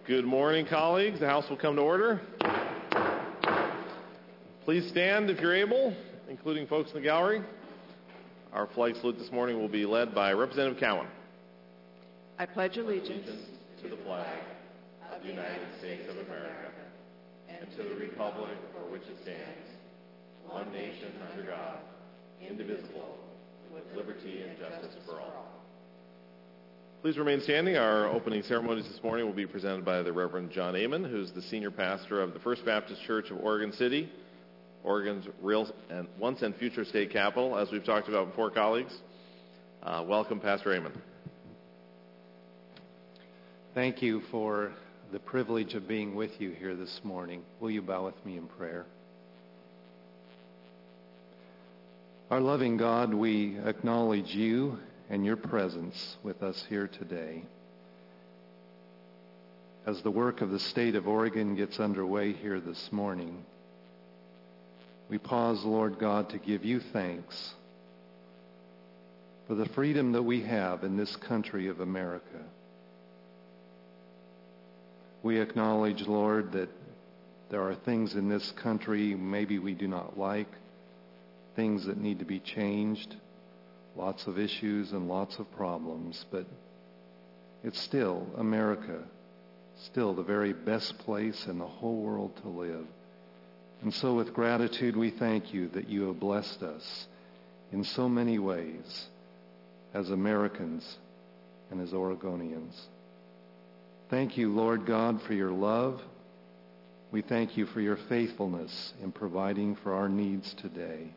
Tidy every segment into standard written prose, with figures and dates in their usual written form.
Good morning, colleagues. The House will come to order. Please stand if you're able, including folks in the gallery. Our flag salute this morning will be led by Representative Cowan. I pledge allegiance to the flag of the United States of America and to the republic for which it stands, one nation under God, indivisible, with liberty and justice for all. Please remain standing. Our opening ceremonies this morning will be presented by the Reverend John Amen, who's the senior pastor of the First Baptist Church of Oregon City, Oregon's real and once and future state capital, as we've talked about before, colleagues. Welcome, Pastor Amen. Thank you for the privilege of being with you here this morning. Will you bow with me in prayer? Our loving God, we acknowledge you and your presence with us here today. As the work of the state of Oregon gets underway here this morning, we pause, Lord God, to give you thanks for the freedom that we have in this country of America. We acknowledge, Lord, that there are things in this country maybe we do not like, things that need to be changed, lots of issues and lots of problems, but it's still America, still the very best place in the whole world to live. And so with gratitude, we thank you that you have blessed us in so many ways as Americans and as Oregonians. Thank you, Lord God, for your love. We thank you for your faithfulness in providing for our needs today.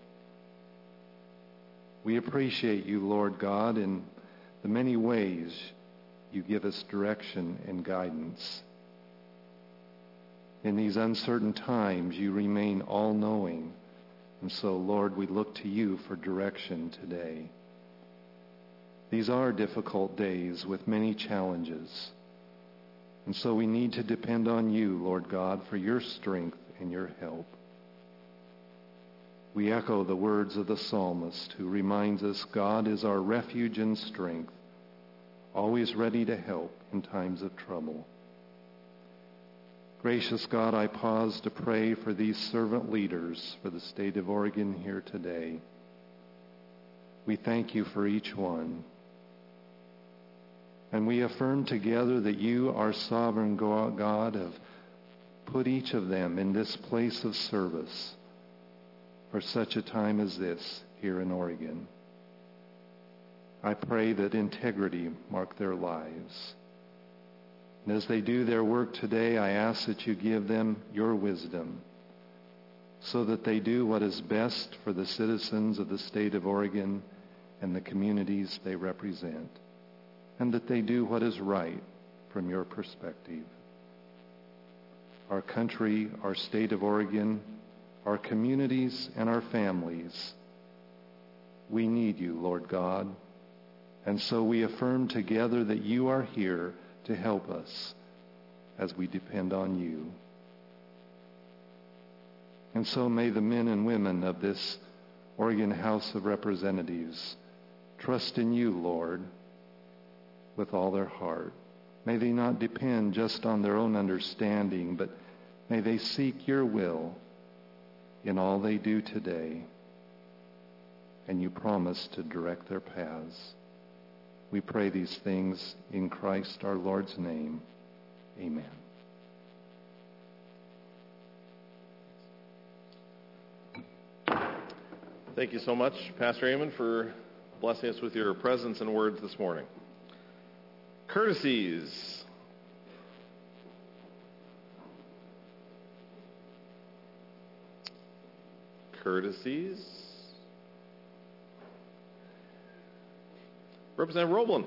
We appreciate you, Lord God, in the many ways you give us direction and guidance. In these uncertain times, you remain all-knowing. And so, Lord, we look to you for direction today. These are difficult days with many challenges. And so we need to depend on you, Lord God, for your strength and your help. We echo the words of the psalmist who reminds us God is our refuge and strength, always ready to help in times of trouble. Gracious God, I pause to pray for these servant leaders for the state of Oregon here today. We thank you for each one. And we affirm together that you, our sovereign God, have put each of them in this place of service for such a time as this here in Oregon. I pray that integrity mark their lives. And as they do their work today, I ask that you give them your wisdom so that they do what is best for the citizens of the state of Oregon and the communities they represent, and that they do what is right from your perspective. Our country, our state of Oregon, our communities, and our families, we need you, Lord God. And so we affirm together that you are here to help us as we depend on you. And so may the men and women of this Oregon House of Representatives trust in you, Lord, with all their heart. May they not depend just on their own understanding, but may they seek your will in all they do today. And you promise to direct their paths. We pray these things in Christ our Lord's name. Amen. Thank you so much, Pastor Amen, for blessing us with your presence and words this morning. Courtesies. Representative Roblin.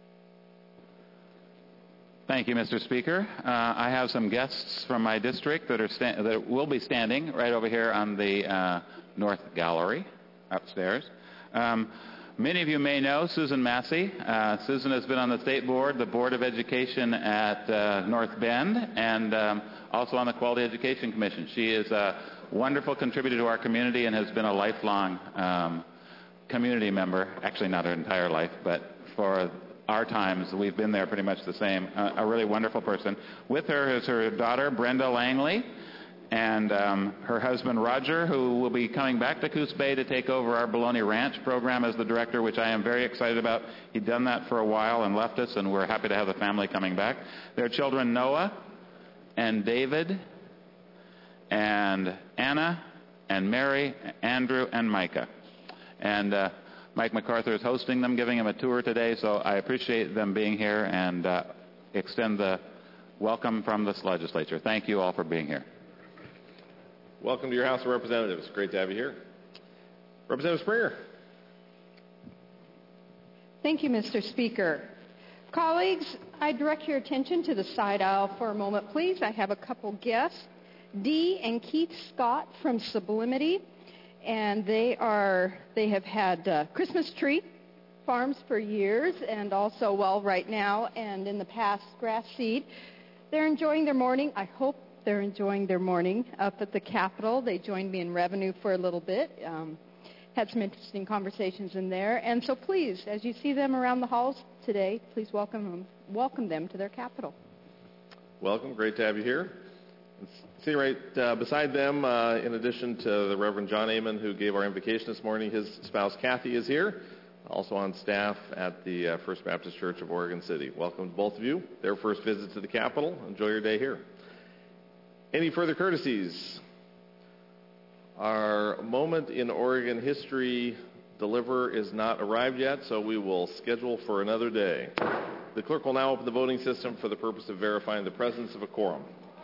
Thank you, Mr. Speaker. I have some guests from my district that will be standing right over here on the North Gallery upstairs. Many of you may know Susan Massey. Susan has been on the state board, the Board of Education at North Bend, and also on the Quality Education Commission. She is a wonderful contributor to our community and has been a lifelong community member, actually not her entire life, but for our times. We've been there pretty much the same. A really wonderful person. With her is her daughter, Brenda Langley, and her husband, Roger, who will be coming back to Coos Bay to take over our Bologna Ranch program as the director, which I am very excited about. He'd done that for a while and left us, and we're happy to have the family coming back. Their children, Noah and David and Anna and Mary, Andrew, and Micah. And Mike MacArthur is hosting them, giving them a tour today, so I appreciate them being here and extend the welcome from this legislature. Thank you all for being here. Welcome to your House of Representatives. Great to have you here. Representative Springer. Thank you, Mr. Speaker. Colleagues, I direct your attention to the side aisle for a moment, please. I have a couple guests, Dee and Keith Scott from Sublimity, and they have had Christmas tree farms for years, and also, well, right now and in the past, grass seed. They're enjoying their morning. I hope they're enjoying their morning up at the Capitol. They joined me in revenue for a little bit. Had some interesting conversations in there. And so please, as you see them around the halls today, please welcome them to their Capitol. Welcome. Great to have you here. See right beside them, in addition to the Reverend John Amon, who gave our invocation this morning, his spouse Kathy is here, also on staff at the First Baptist Church of Oregon City. Welcome to both of you. Their first visit to the Capitol. Enjoy your day here. Any further courtesies? Our moment in Oregon history deliver is not arrived yet, so we will schedule for another day. The clerk will now open the voting system for the purpose of verifying the presence of a quorum.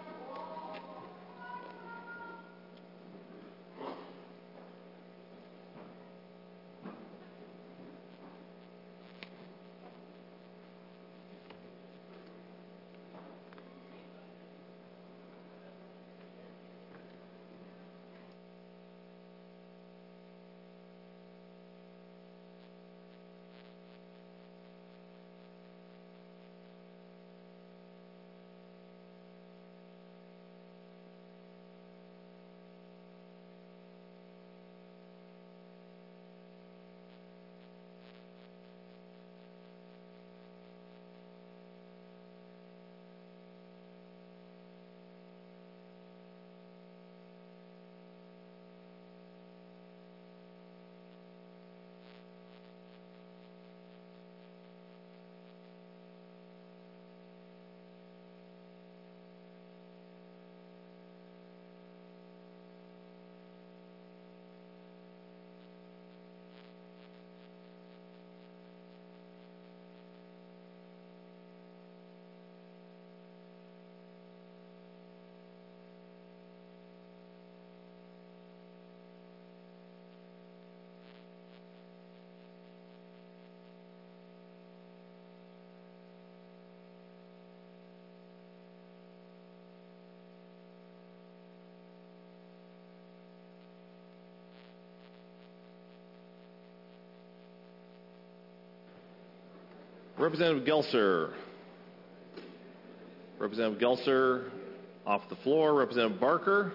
Representative Gelser. Representative Gelser off the floor. Representative Barker.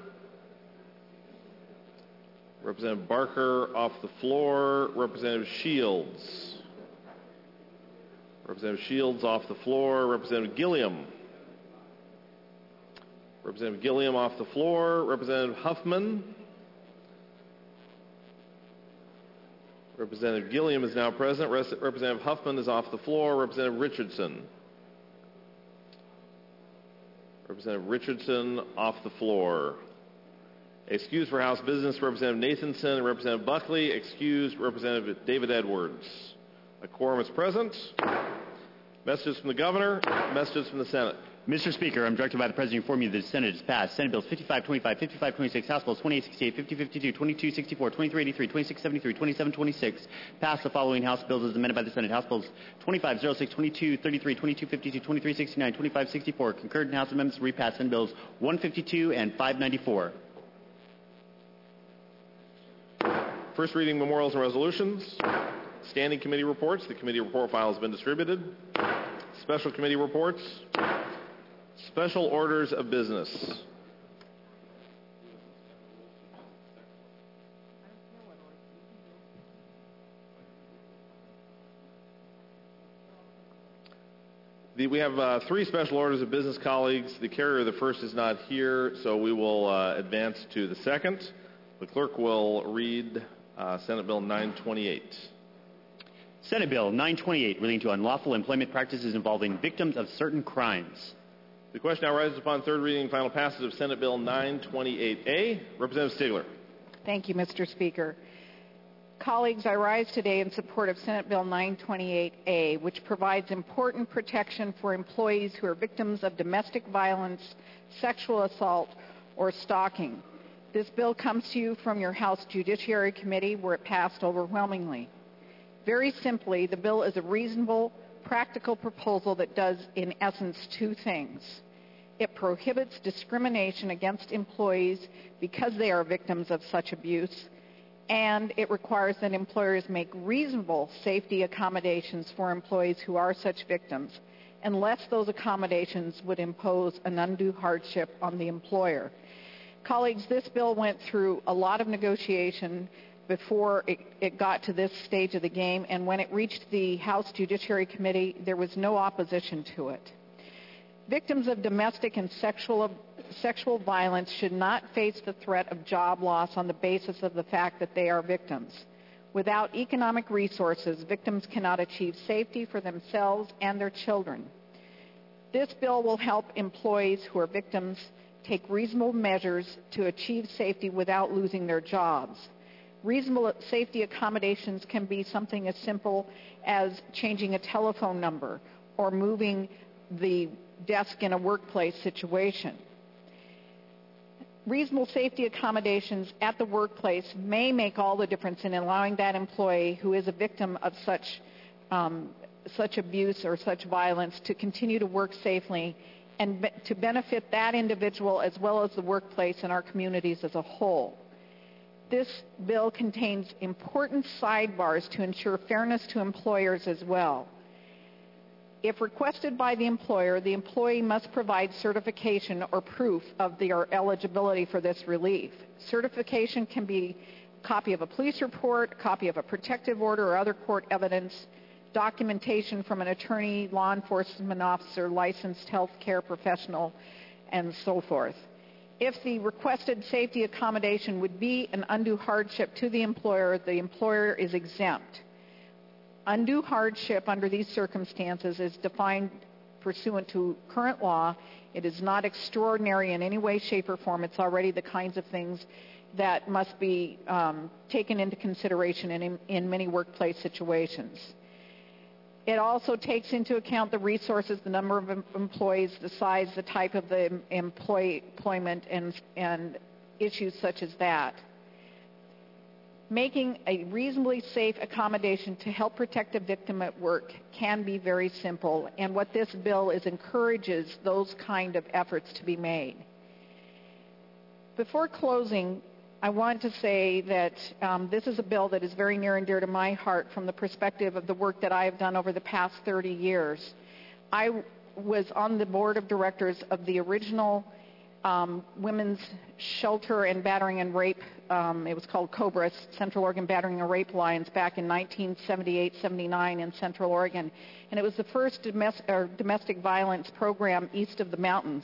Representative Barker off the floor. Representative Shields. Representative Shields off the floor. Representative Gilliam. Representative Gilliam off the floor. Representative Huffman. Representative Gilliam is now present. Representative Huffman is off the floor. Representative Richardson. Representative Richardson off the floor. Excused for House business, Representative Nathanson and Representative Buckley. Excused, Representative David Edwards. A quorum is present. Messages from the Governor. Messages from the Senate. Mr. Speaker, I'm directed by the President to inform you that the Senate has passed Senate Bills 5525, 5526, House Bills 2868, 5052, 2264, 2383, 2673, 2726. Passed the following House bills as amended by the Senate. House Bills 2506, 2233, 2252, 2369, 2564. Concurred in House amendments to repass Senate Bills 152 and 594. First reading memorials and resolutions. Standing committee reports. The committee report file has been distributed. Special committee reports. Special orders of business. We have three special orders of business, colleagues. The carrier of the first is not here, so we will advance to the second. The clerk will read Senate Bill 928. Senate Bill 928, relating to unlawful employment practices involving victims of certain crimes. The question now rises upon third reading and final passage of Senate Bill 928A. Representative Stigler. Thank you, Mr. Speaker. Colleagues, I rise today in support of Senate Bill 928A, which provides important protection for employees who are victims of domestic violence, sexual assault, or stalking. This bill comes to you from your House Judiciary Committee, where it passed overwhelmingly. Very simply, the bill is a reasonable, practical proposal that does, in essence, two things. It prohibits discrimination against employees because they are victims of such abuse, and it requires that employers make reasonable safety accommodations for employees who are such victims, unless those accommodations would impose an undue hardship on the employer. Colleagues, this bill went through a lot of negotiation before it got to this stage of the game, and when it reached the House Judiciary Committee, there was no opposition to it. Victims of domestic and sexual violence should not face the threat of job loss on the basis of the fact that they are victims. Without economic resources, victims cannot achieve safety for themselves and their children. This bill will help employees who are victims take reasonable measures to achieve safety without losing their jobs. Reasonable safety accommodations can be something as simple as changing a telephone number or moving the desk in a workplace situation. Reasonable safety accommodations at the workplace may make all the difference in allowing that employee who is a victim of such abuse or such violence to continue to work safely and to benefit that individual as well as the workplace and our communities as a whole. This bill contains important sidebars to ensure fairness to employers as well. If requested by the employee must provide certification or proof of their eligibility for this relief. Certification can be a copy of a police report, a copy of a protective order or other court evidence, documentation from an attorney, law enforcement officer, licensed health care professional, and so forth. If the requested safety accommodation would be an undue hardship to the employer is exempt. Undue hardship under these circumstances is defined pursuant to current law. It is not extraordinary in any way, shape, or form. It's already the kinds of things that must be taken into consideration in many workplace situations. It also takes into account the resources, the number of employees, the size, the type of the employment, and issues such as that. Making a reasonably safe accommodation to help protect a victim at work can be very simple, and what this bill encourages those kind of efforts to be made. Before closing, I want to say that this is a bill that is very near and dear to my heart from the perspective of the work that I have done over the past 30 years. I was on the board of directors of the original Women's Shelter and Battering and Rape, it was called COBRA, Central Oregon Battering and Rape Alliance, back in 1978-79 in Central Oregon. And it was the first domestic violence program east of the mountains.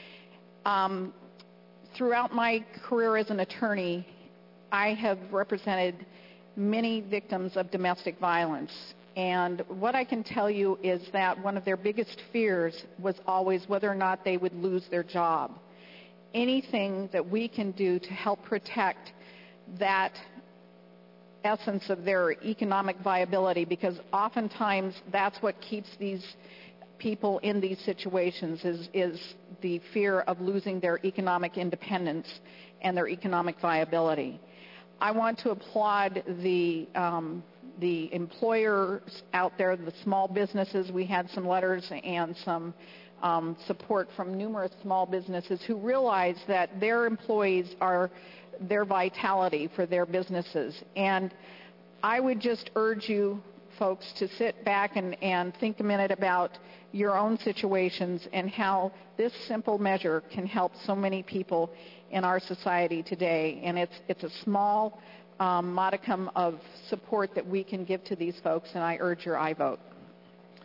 Throughout my career as an attorney, I have represented many victims of domestic violence. And what I can tell you is that one of their biggest fears was always whether or not they would lose their job. Anything that we can do to help protect that essence of their economic viability, because oftentimes that's what keeps these people in these situations is the fear of losing their economic independence and their economic viability. I want to applaud the employers out there, the small businesses. We had some letters and some support from numerous small businesses who realize that their employees are their vitality for their businesses. And I would just urge you folks to sit back and think a minute about your own situations and how this simple measure can help so many people in our society today. And it's a small modicum of support that we can give to these folks, and I urge your aye vote.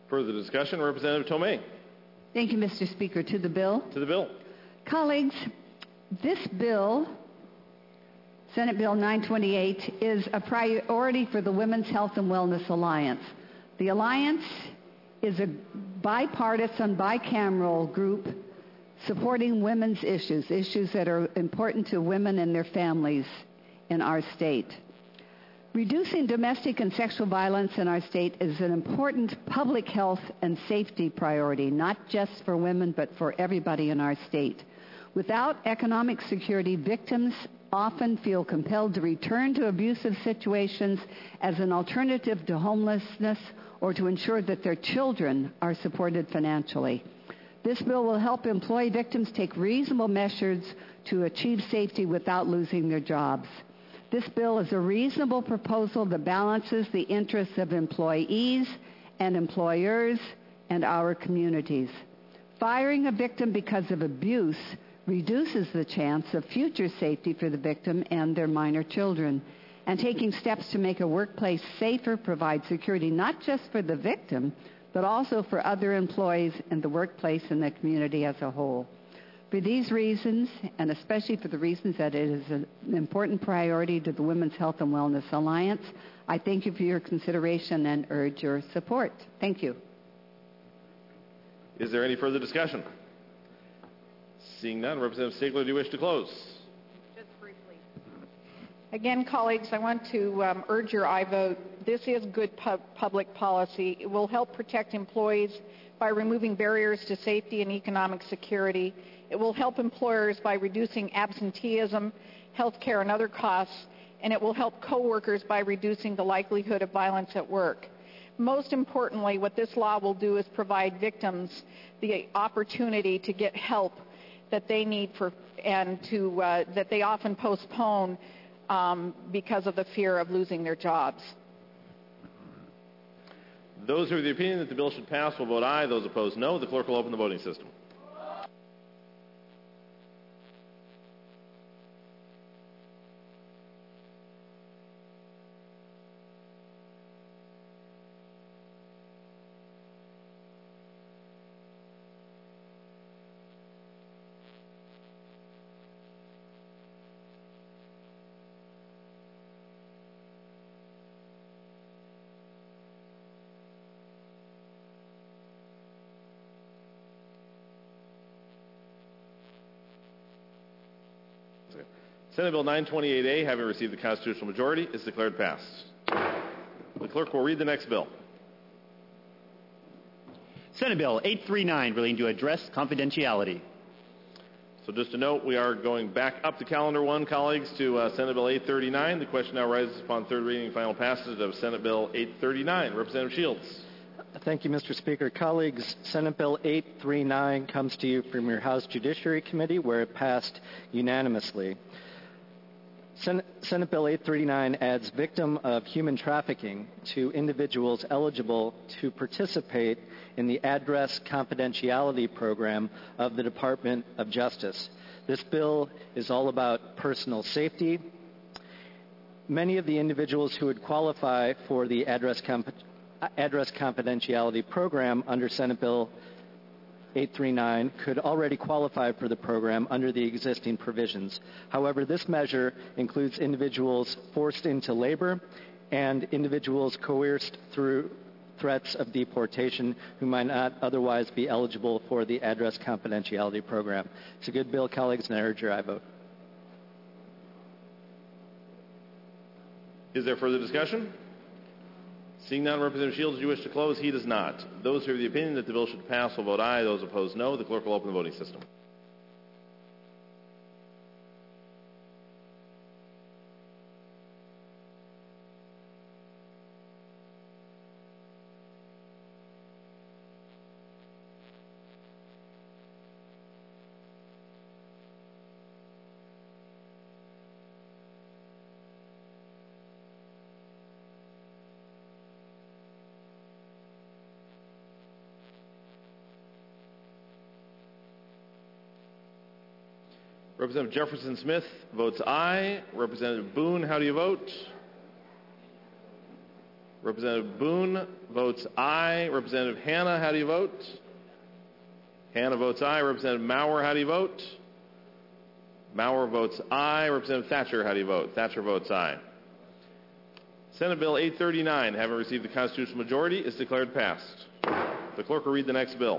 Further discussion, Representative Tomei. Thank you, Mr. Speaker. To the bill. To the bill. Colleagues, this bill, Senate Bill 928, is a priority for the Women's Health and Wellness Alliance. The Alliance is a bipartisan, bicameral group supporting women's issues that are important to women and their families in our state. Reducing domestic and sexual violence in our state is an important public health and safety priority, not just for women, but for everybody in our state. Without economic security, victims often feel compelled to return to abusive situations as an alternative to homelessness or to ensure that their children are supported financially. This bill will help employee victims take reasonable measures to achieve safety without losing their jobs. This bill is a reasonable proposal that balances the interests of employees and employers and our communities. Firing a victim because of abuse reduces the chance of future safety for the victim and their minor children. And taking steps to make a workplace safer provides security not just for the victim, but also for other employees in the workplace and the community as a whole. For these reasons, and especially for the reasons that it is an important priority to the Women's Health and Wellness Alliance, I thank you for your consideration and urge your support. Thank you. Is there any further discussion? Seeing none, Representative Stiegler, do you wish to close? Just briefly. Again, colleagues, I want to urge your aye vote. This is good public policy. It will help protect employees by removing barriers to safety and economic security. It will help employers by reducing absenteeism, health care, and other costs, and it will help coworkers by reducing the likelihood of violence at work. Most importantly, what this law will do is provide victims the opportunity to get help that they need that they often postpone because of the fear of losing their jobs. Those who are of the opinion that the bill should pass will vote aye. Those opposed, no. The clerk will open the voting system. Senate Bill 928A, having received the constitutional majority, is declared passed. The clerk will read the next bill. Senate Bill 839, relating to address confidentiality. So just a note, we are going back up to calendar one, colleagues, to Senate Bill 839. The question now rises upon third reading and final passage of Senate Bill 839. Representative Shields. Thank you, Mr. Speaker. Colleagues, Senate Bill 839 comes to you from your House Judiciary Committee, where it passed unanimously. Senate Bill 839 adds victim of human trafficking to individuals eligible to participate in the Address Confidentiality Program of the Department of Justice. This bill is all about personal safety. Many of the individuals who would qualify for the Address Confidentiality Program under Senate Bill 839 could already qualify for the program under the existing provisions. However, this measure includes individuals forced into labor and individuals coerced through threats of deportation who might not otherwise be eligible for the Address Confidentiality Program. It's a good bill, colleagues, and I urge your aye vote. Is there further discussion? Seeing none, Representative Shields, do you wish to close? He does not. Those who are of the opinion that the bill should pass will vote aye. Those opposed, no. The clerk will open the voting system. Representative Jefferson Smith votes aye. Representative Boone, how do you vote? Representative Boone votes aye. Representative Hanna, how do you vote? Hanna votes aye. Representative Maurer, how do you vote? Maurer votes aye. Representative Thatcher, how do you vote? Thatcher votes aye. Senate Bill 839, having received the constitutional majority, is declared passed. The clerk will read the next bill.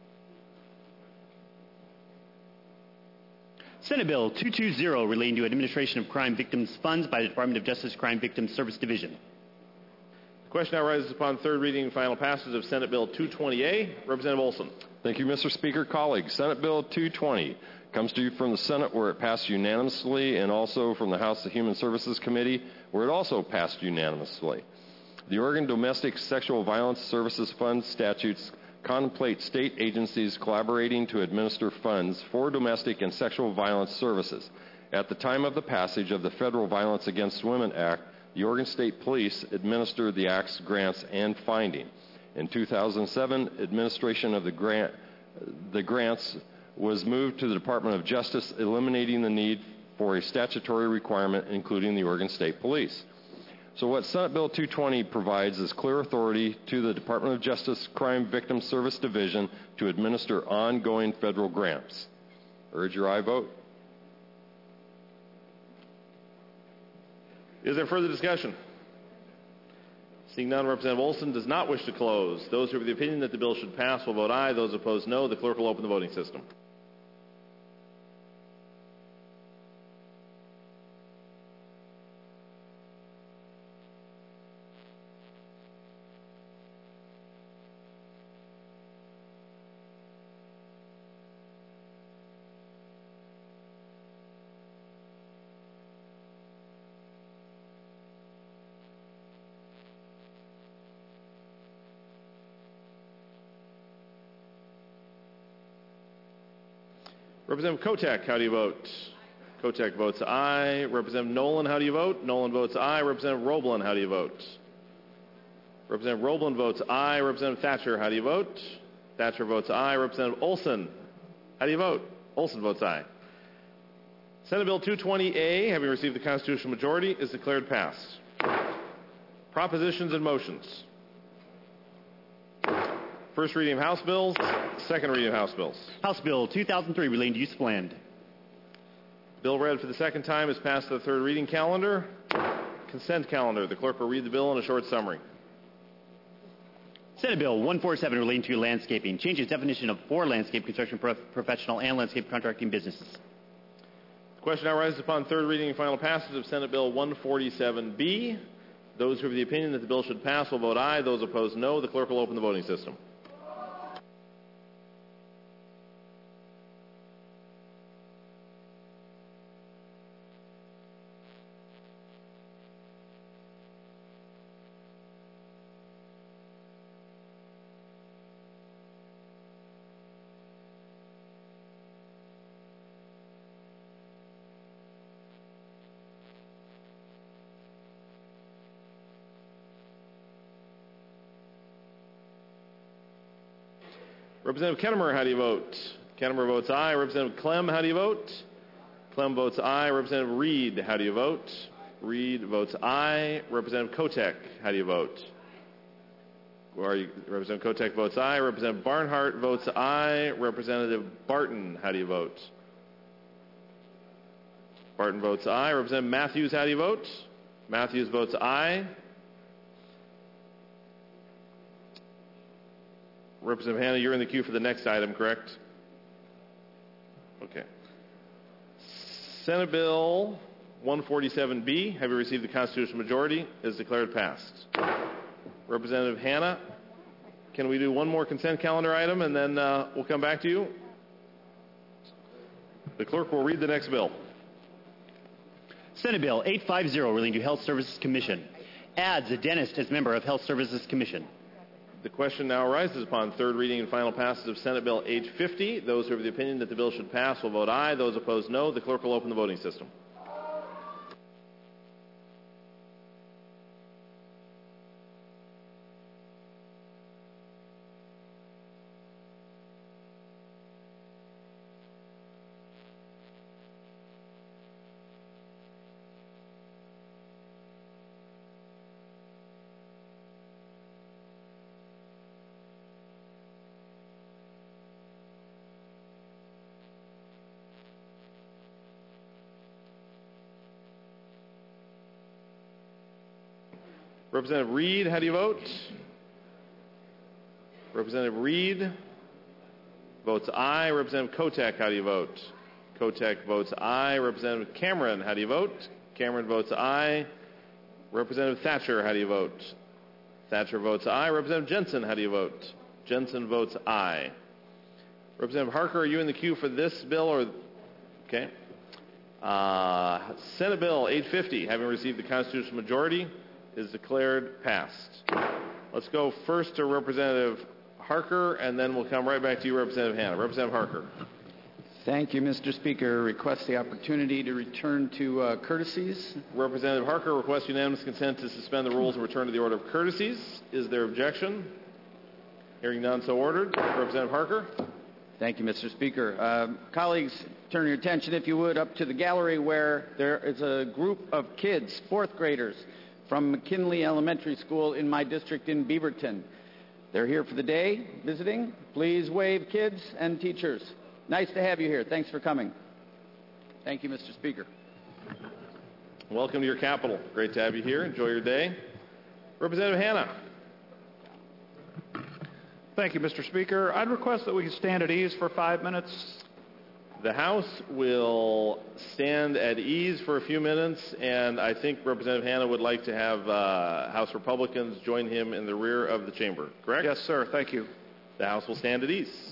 Senate Bill 220, relating to administration of crime victims' funds by the Department of Justice Crime Victims Service Division. The question now rises upon third reading and final passage of Senate Bill 220A. Representative Olson. Thank you, Mr. Speaker. Colleagues, Senate Bill 220 comes to you from the Senate, where it passed unanimously, and also from the House Human Services Committee, where it also passed unanimously. The Oregon Domestic Sexual Violence Services Fund statutes contemplate state agencies collaborating to administer funds for domestic and sexual violence services. At the time of the passage of the Federal Violence Against Women Act, the Oregon State Police administered the Act's grants and funding. In 2007, administration of the grants was moved to the Department of Justice, eliminating the need for a statutory requirement, including the Oregon State Police. So what Senate Bill 220 provides is clear authority to the Department of Justice Crime Victim Service Division to administer ongoing federal grants. Urge your aye vote. Is there further discussion? Seeing none, Representative Olson does not wish to close. Those who are of the opinion that the bill should pass will vote aye. Those opposed, no. The clerk will open the voting system. Representative Kotek, how do you vote? Kotek votes aye. Representative Nolan, how do you vote? Nolan votes aye. Representative Roblin, how do you vote? Representative Roblin votes aye. Representative Thatcher, how do you vote? Thatcher votes aye. Representative Olson, how do you vote? Olson votes aye. Senate Bill 220A, having received the constitutional majority, is declared passed. Propositions and motions. First reading of House bills. Second reading of House bills. House Bill 2003, relating to use of land. Bill read for the second time is passed to the third reading calendar. Consent calendar. The clerk will read the bill in a short summary. Senate Bill 147, relating to landscaping. Changes definition of for landscape construction professional and landscape contracting businesses. The question now rises upon third reading and final passage of Senate Bill 147B. Those who are of the opinion that the bill should pass will vote aye. Those opposed, no. The clerk will open the voting system. Representative Kennemer, how do you vote? Kennemer votes aye. Representative Clem, how do you vote? Clem votes aye. Representative Reed, how do you vote? Reed votes aye. Representative Kotek, how do you vote? Representative Kotek votes aye. Representative Barnhart votes aye. Representative Barton, how do you vote? Barton votes aye. Representative Matthews, how do you vote? Matthews votes aye. Representative Hanna, you're in the queue for the next item, correct? Okay. Senate Bill 147B, having received the constitutional majority, is declared passed. Representative Hanna, can we do one more consent calendar item and then we'll come back to you? The clerk will read the next bill. Senate Bill 850, relating to Health Services Commission. Adds a dentist as member of Health Services Commission. The question now arises upon third reading and final passage of Senate Bill 850. Those who are of the opinion that the bill should pass will vote aye. Those opposed, no. The clerk will open the voting system. Representative Reed, how do you vote? Representative Reed votes aye. Representative Kotek, how do you vote? Kotek votes aye. Representative Cameron, how do you vote? Cameron votes aye. Representative Thatcher, how do you vote? Thatcher votes aye. Representative Jensen, how do you vote? Jensen votes aye. Representative Harker, are you in the queue for this bill or? Okay. Senate Bill 850, having received the constitutional majority, is declared passed. Let's go first to Representative Harker, and then we'll come right back to you, Representative Hanna. Representative Harker. Thank you, Mr. Speaker. Request the opportunity to return to courtesies. Representative Harker requests unanimous consent to suspend the rules and return to the order of courtesies. Is there objection? Hearing none, so ordered. Representative Harker. Thank you, Mr. Speaker. Colleagues, turn your attention, if you would, up to the gallery where there is a group of kids, fourth graders, from McKinley Elementary School in my district in Beaverton. They're here for the day, visiting. Please wave, kids and teachers. Nice to have you here. Thanks for coming. Thank you, Mr. Speaker. Welcome to your capital. Great to have you here. Enjoy your day. Representative Hanna. Thank you, Mr. Speaker. I'd request that we can stand at ease for 5 minutes. The House will stand at ease for a few minutes, and I think Representative Hanna would like to have House Republicans join him in the rear of the chamber, correct? Yes, sir. Thank you. The House will stand at ease.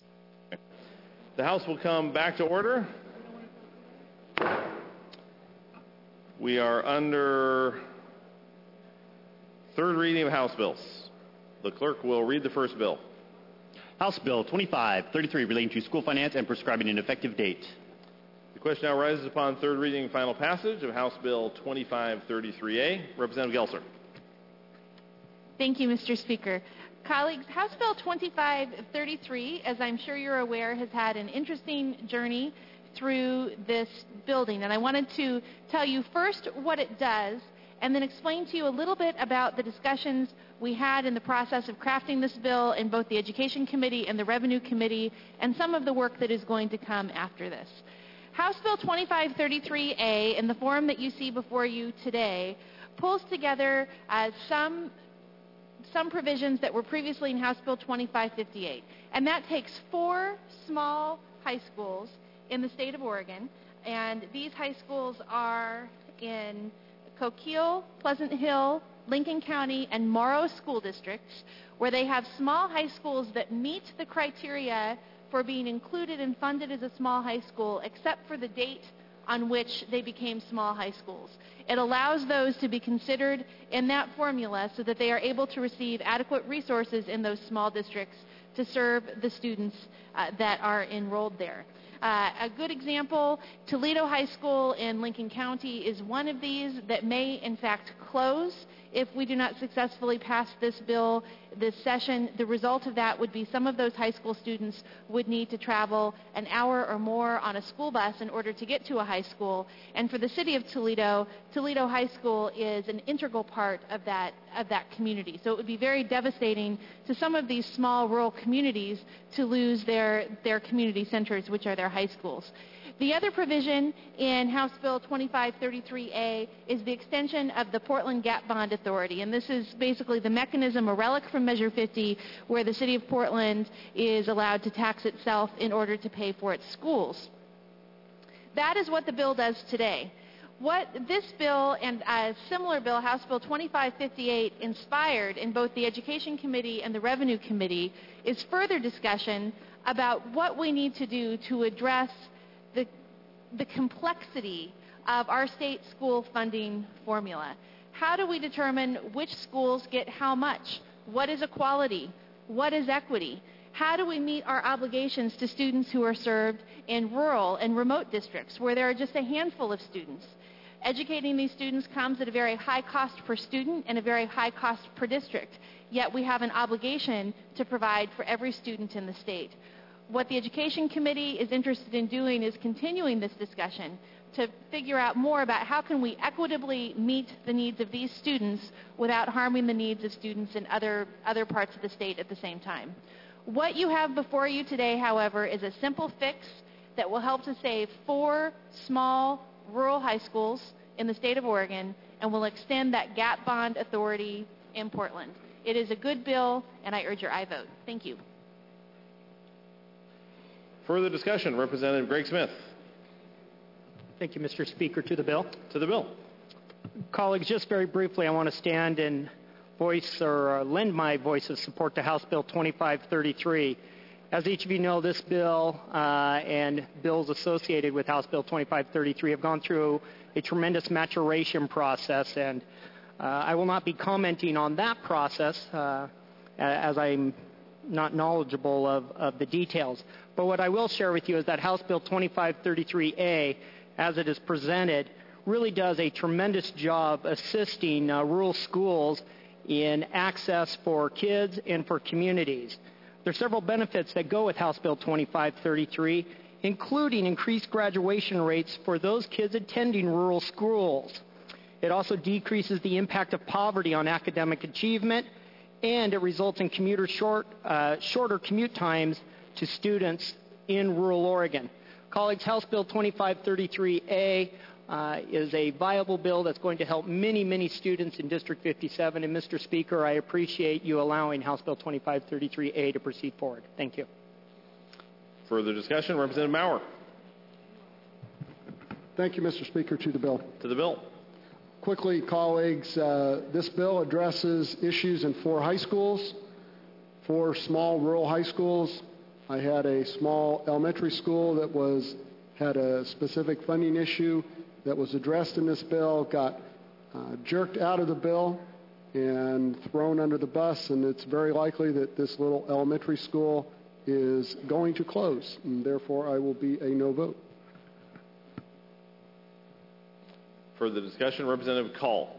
The House will come back to order. We are under third reading of House bills. The clerk will read the first bill. House Bill 2533 relating to school finance and prescribing an effective date. The question now rises upon third reading and final passage of House Bill 2533A. Representative Gelser. Thank you, Mr. Speaker. Colleagues, House Bill 2533, as I'm sure you're aware, has had an interesting journey through this building. And I wanted to tell you first what it does and then explain to you a little bit about the discussions we had in the process of crafting this bill in both the Education Committee and the Revenue Committee and some of the work that is going to come after this. House Bill 2533A, in the form that you see before you today, pulls together some provisions that were previously in House Bill 2558. And that takes 4 small high schools in the state of Oregon. And these high schools are in Coquille, Pleasant Hill, Lincoln County, and Morrow school districts, where they have small high schools that meet the criteria for being included and funded as a small high school, except for the date on which they became small high schools. It allows those to be considered in that formula so that they are able to receive adequate resources in those small districts to serve the students that are enrolled there. A good example, Toledo High School in Lincoln County is one of these that may in fact close if we do not successfully pass this bill this session. The result of that would be some of those high school students would need to travel an hour or more on a school bus in order to get to a high school. And for the city of Toledo, Toledo High School is an integral part of that community. So it would be very devastating to some of these small rural communities to lose their community centers, which are their high schools. The other provision in House Bill 2533A is the extension of the Portland Gap Bond Authority. And this is basically the mechanism, a relic from Measure 50, where the city of Portland is allowed to tax itself in order to pay for its schools. That is what the bill does today. What this bill and a similar bill, House Bill 2558, inspired in both the Education Committee and the Revenue Committee is further discussion about what we need to do to address the complexity of our state school funding formula. How do we determine which schools get how much? What is equality? What is equity? How do we meet our obligations to students who are served in rural and remote districts where there are just a handful of students? Educating these students comes at a very high cost per student and a very high cost per district, yet we have an obligation to provide for every student in the state. What the Education Committee is interested in doing is continuing this discussion to figure out more about how can we equitably meet the needs of these students without harming the needs of students in other parts of the state at the same time. What you have before you today, however, is a simple fix that will help to save 4 small rural high schools in the state of Oregon and will extend that gap bond authority in Portland. It is a good bill, and I urge your aye vote. Thank you. Further discussion, Representative Greg Smith. Thank you, Mr. Speaker. To the bill. To the bill. Colleagues, just very briefly, I want to stand and voice or lend my voice of support to House Bill 2533. As each of you know, this bill and bills associated with House Bill 2533 have gone through a tremendous maturation process, and I will not be commenting on that process as I'm not knowledgeable of the details. But what I will share with you is that House Bill 2533A, as it is presented, really does a tremendous job assisting rural schools in access for kids and for communities. There are several benefits that go with House Bill 2533, including increased graduation rates for those kids attending rural schools. It also decreases the impact of poverty on academic achievement, and it results in shorter commute times to students in rural Oregon. Colleagues, House Bill 2533A is a viable bill that's going to help many, many students in District 57. And Mr. Speaker, I appreciate you allowing House Bill 2533A to proceed forward. Thank you. Further discussion, Representative Maurer. Thank you, Mr. Speaker. To the bill. To the bill. Quickly, colleagues, this bill addresses issues in 4 high schools, 4 small rural high schools, I had a small elementary school that had a specific funding issue that was addressed in this bill, got jerked out of the bill and thrown under the bus, and it's very likely that this little elementary school is going to close, and therefore I will be a no vote. Further discussion, Representative Call.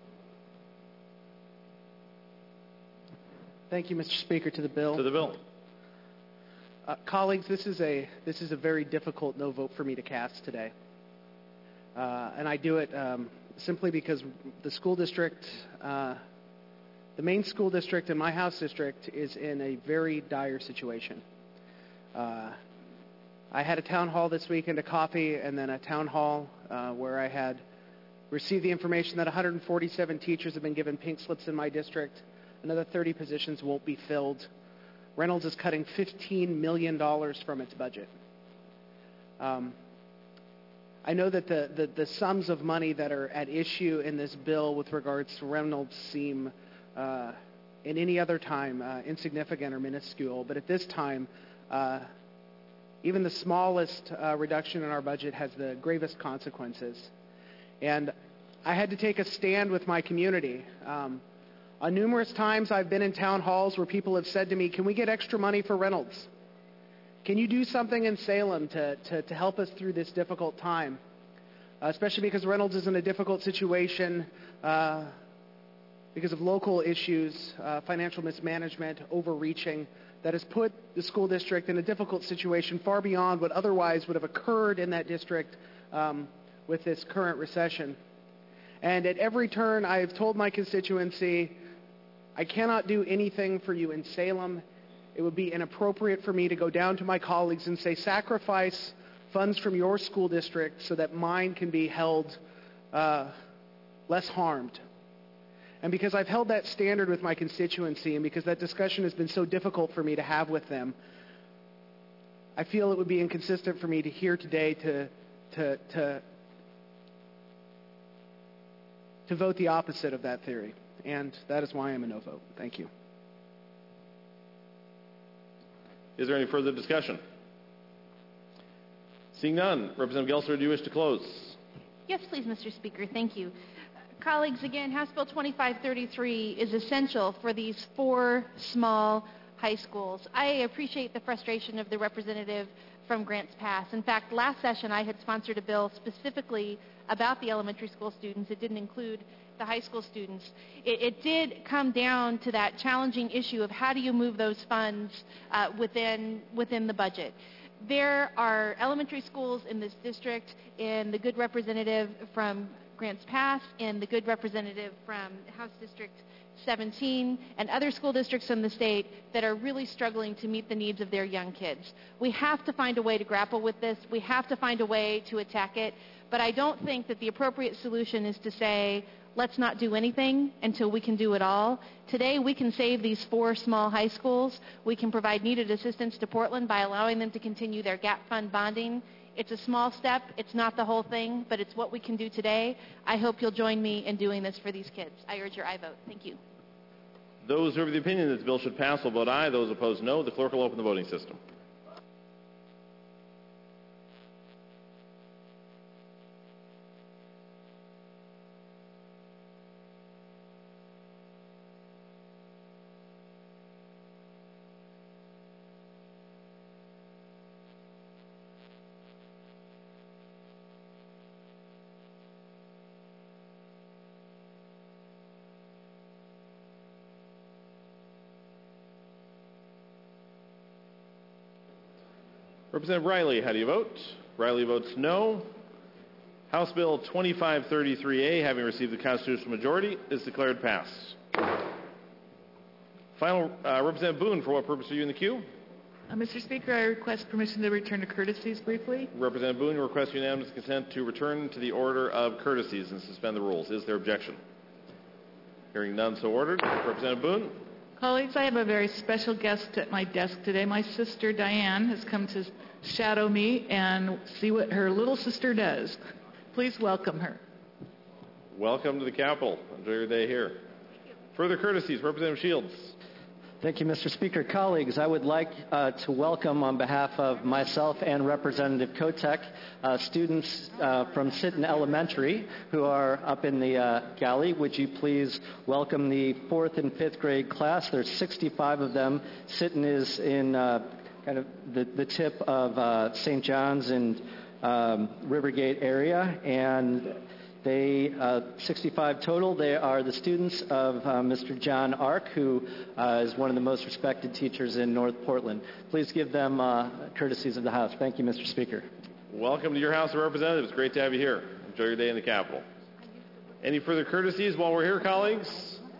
Thank you, Mr. Speaker. To the bill. To the bill. Colleagues, this is a very difficult no vote for me to cast today, and I do it simply because the school district, the main school district in my House district, is in a very dire situation. I had a town hall this weekend, a coffee, and then a town hall where I had received the information that 147 teachers have been given pink slips in my district. Another 30 positions won't be filled. Reynolds is cutting $15 million from its budget. I know that the sums of money that are at issue in this bill with regards to Reynolds seem, in any other time, insignificant or minuscule, but at this time, even the smallest reduction in our budget has the gravest consequences. And I had to take a stand with my community. On numerous times I've been in town halls where people have said to me, can we get extra money for Reynolds? Can you do something in Salem to help us through this difficult time? Especially because Reynolds is in a difficult situation because of local issues, financial mismanagement, overreaching, that has put the school district in a difficult situation far beyond what otherwise would have occurred in that district with this current recession. And at every turn, I have told my constituency, I cannot do anything for you in Salem. It would be inappropriate for me to go down to my colleagues and say, sacrifice funds from your school district so that mine can be held less harmed. And because I've held that standard with my constituency, and because that discussion has been so difficult for me to have with them, I feel it would be inconsistent for me to here today to vote the opposite of that theory. And that is why I'm a no vote. Thank you. Is there any further discussion? Seeing none, Representative Gelser, do you wish to close? Yes, please, Mr. Speaker. Thank you. Colleagues, again, House Bill 2533 is essential for these 4 small high schools. I appreciate the frustration of the representative from Grants Pass. In fact, last session I had sponsored a bill specifically about the elementary school students. It didn't include the high school students. It did come down to that challenging issue of how do you move those funds within the budget. There are elementary schools in this district, and the good representative from Grants Pass and the good representative from House District 17 and other school districts in the state that are really struggling to meet the needs of their young kids. We have to find a way to grapple with this. We have to find a way to attack it. But I don't think that the appropriate solution is to say, let's not do anything until we can do it all. Today, we can save these 4 small high schools. We can provide needed assistance to Portland by allowing them to continue their gap fund bonding. It's a small step. It's not the whole thing, but it's what we can do today. I hope you'll join me in doing this for these kids. I urge your aye vote. Thank you. Those who are of the opinion that this bill should pass will vote aye. Those opposed, no. The clerk will open the voting system. Representative Riley, how do you vote? Riley votes no. House Bill 2533A, having received the constitutional majority, is declared passed. Final, Representative Boone, for what purpose are you in the queue? Mr. Speaker, I request permission to return to courtesies briefly. Representative Boone requests unanimous consent to return to the order of courtesies and suspend the rules. Is there objection? Hearing none, so ordered. Representative Boone. Colleagues, I have a very special guest at my desk today. My sister Diane has come to shadow me and see what her little sister does. Please welcome her. Welcome to the Capitol. Enjoy your day here. Further courtesies, Representative Shields. Thank you, Mr. Speaker. Colleagues, I would like to welcome on behalf of myself and Representative Kotek students from Sitten Elementary who are up in the galley. Would you please welcome the 4th and 5th grade class? There's 65 of them. Sitten is in kind of the tip of St. John's and Rivergate area, and they 65 total. They are the students of Mr. John Ark, who is one of the most respected teachers in North Portland. Please give them courtesies of the House. Thank you, Mr. Speaker. Welcome to your House of Representatives. Great to have you here. Enjoy your day in the Capitol. Any further courtesies while we're here, colleagues?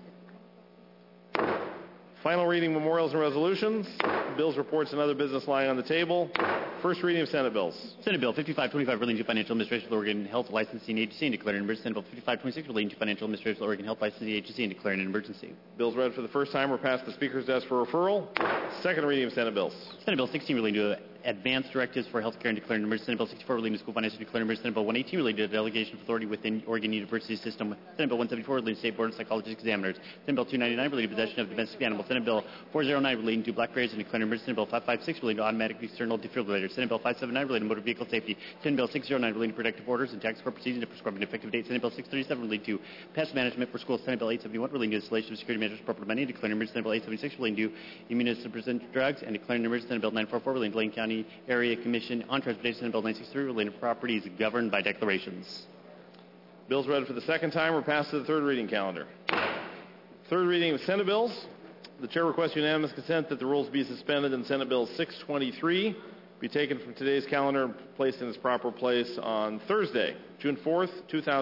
Final reading memorials and resolutions. Bills, reports, and other business lying on the table. First reading of Senate bills. Senate Bill 5525 relating to financial administration of the Oregon Health Licensing Agency and declaring an emergency. Senate Bill 5526 relating to financial administration of the Oregon Health Licensing Agency and declaring an emergency. Bills read for the first time were passed the Speaker's desk for referral. Second reading of Senate bills. Senate Bill 16 relating to advanced directives for health care and declaring an emergency. Senate Bill 64 relating to school finance and declaring an emergency. Senate Bill 118 relating to delegation of authority within Oregon University system. Senate Bill 174 relating to State Board of Psychologists examiners. Senate Bill 299 relating to possession of domestic animals. Senate Bill 409 relating to black berries and declaring an emergency. Senate Bill 556 relating to automatic external defibrillators. Senate Bill 579 relating to motor vehicle safety. Senate Bill 609 relating to protective orders and tax court proceedings and prescribing an effective date. Senate Bill 637 relating to pest management for schools. Senate Bill 871 relating to installation of security measures for proper money and declaring an emergency. Senate Bill 876 relating to immunosuppressant drugs and declaring an emergency. Senate Bill 944 relating to Lane County Area Commission on Transportation. Senate Bill 963 relating to properties governed by declarations. Bills read for the second time were passed to the third reading calendar. Third reading of Senate bills. The chair requests unanimous consent that the rules be suspended and Senate Bill 623 be taken from today's calendar and placed in its proper place on Thursday, June 4th,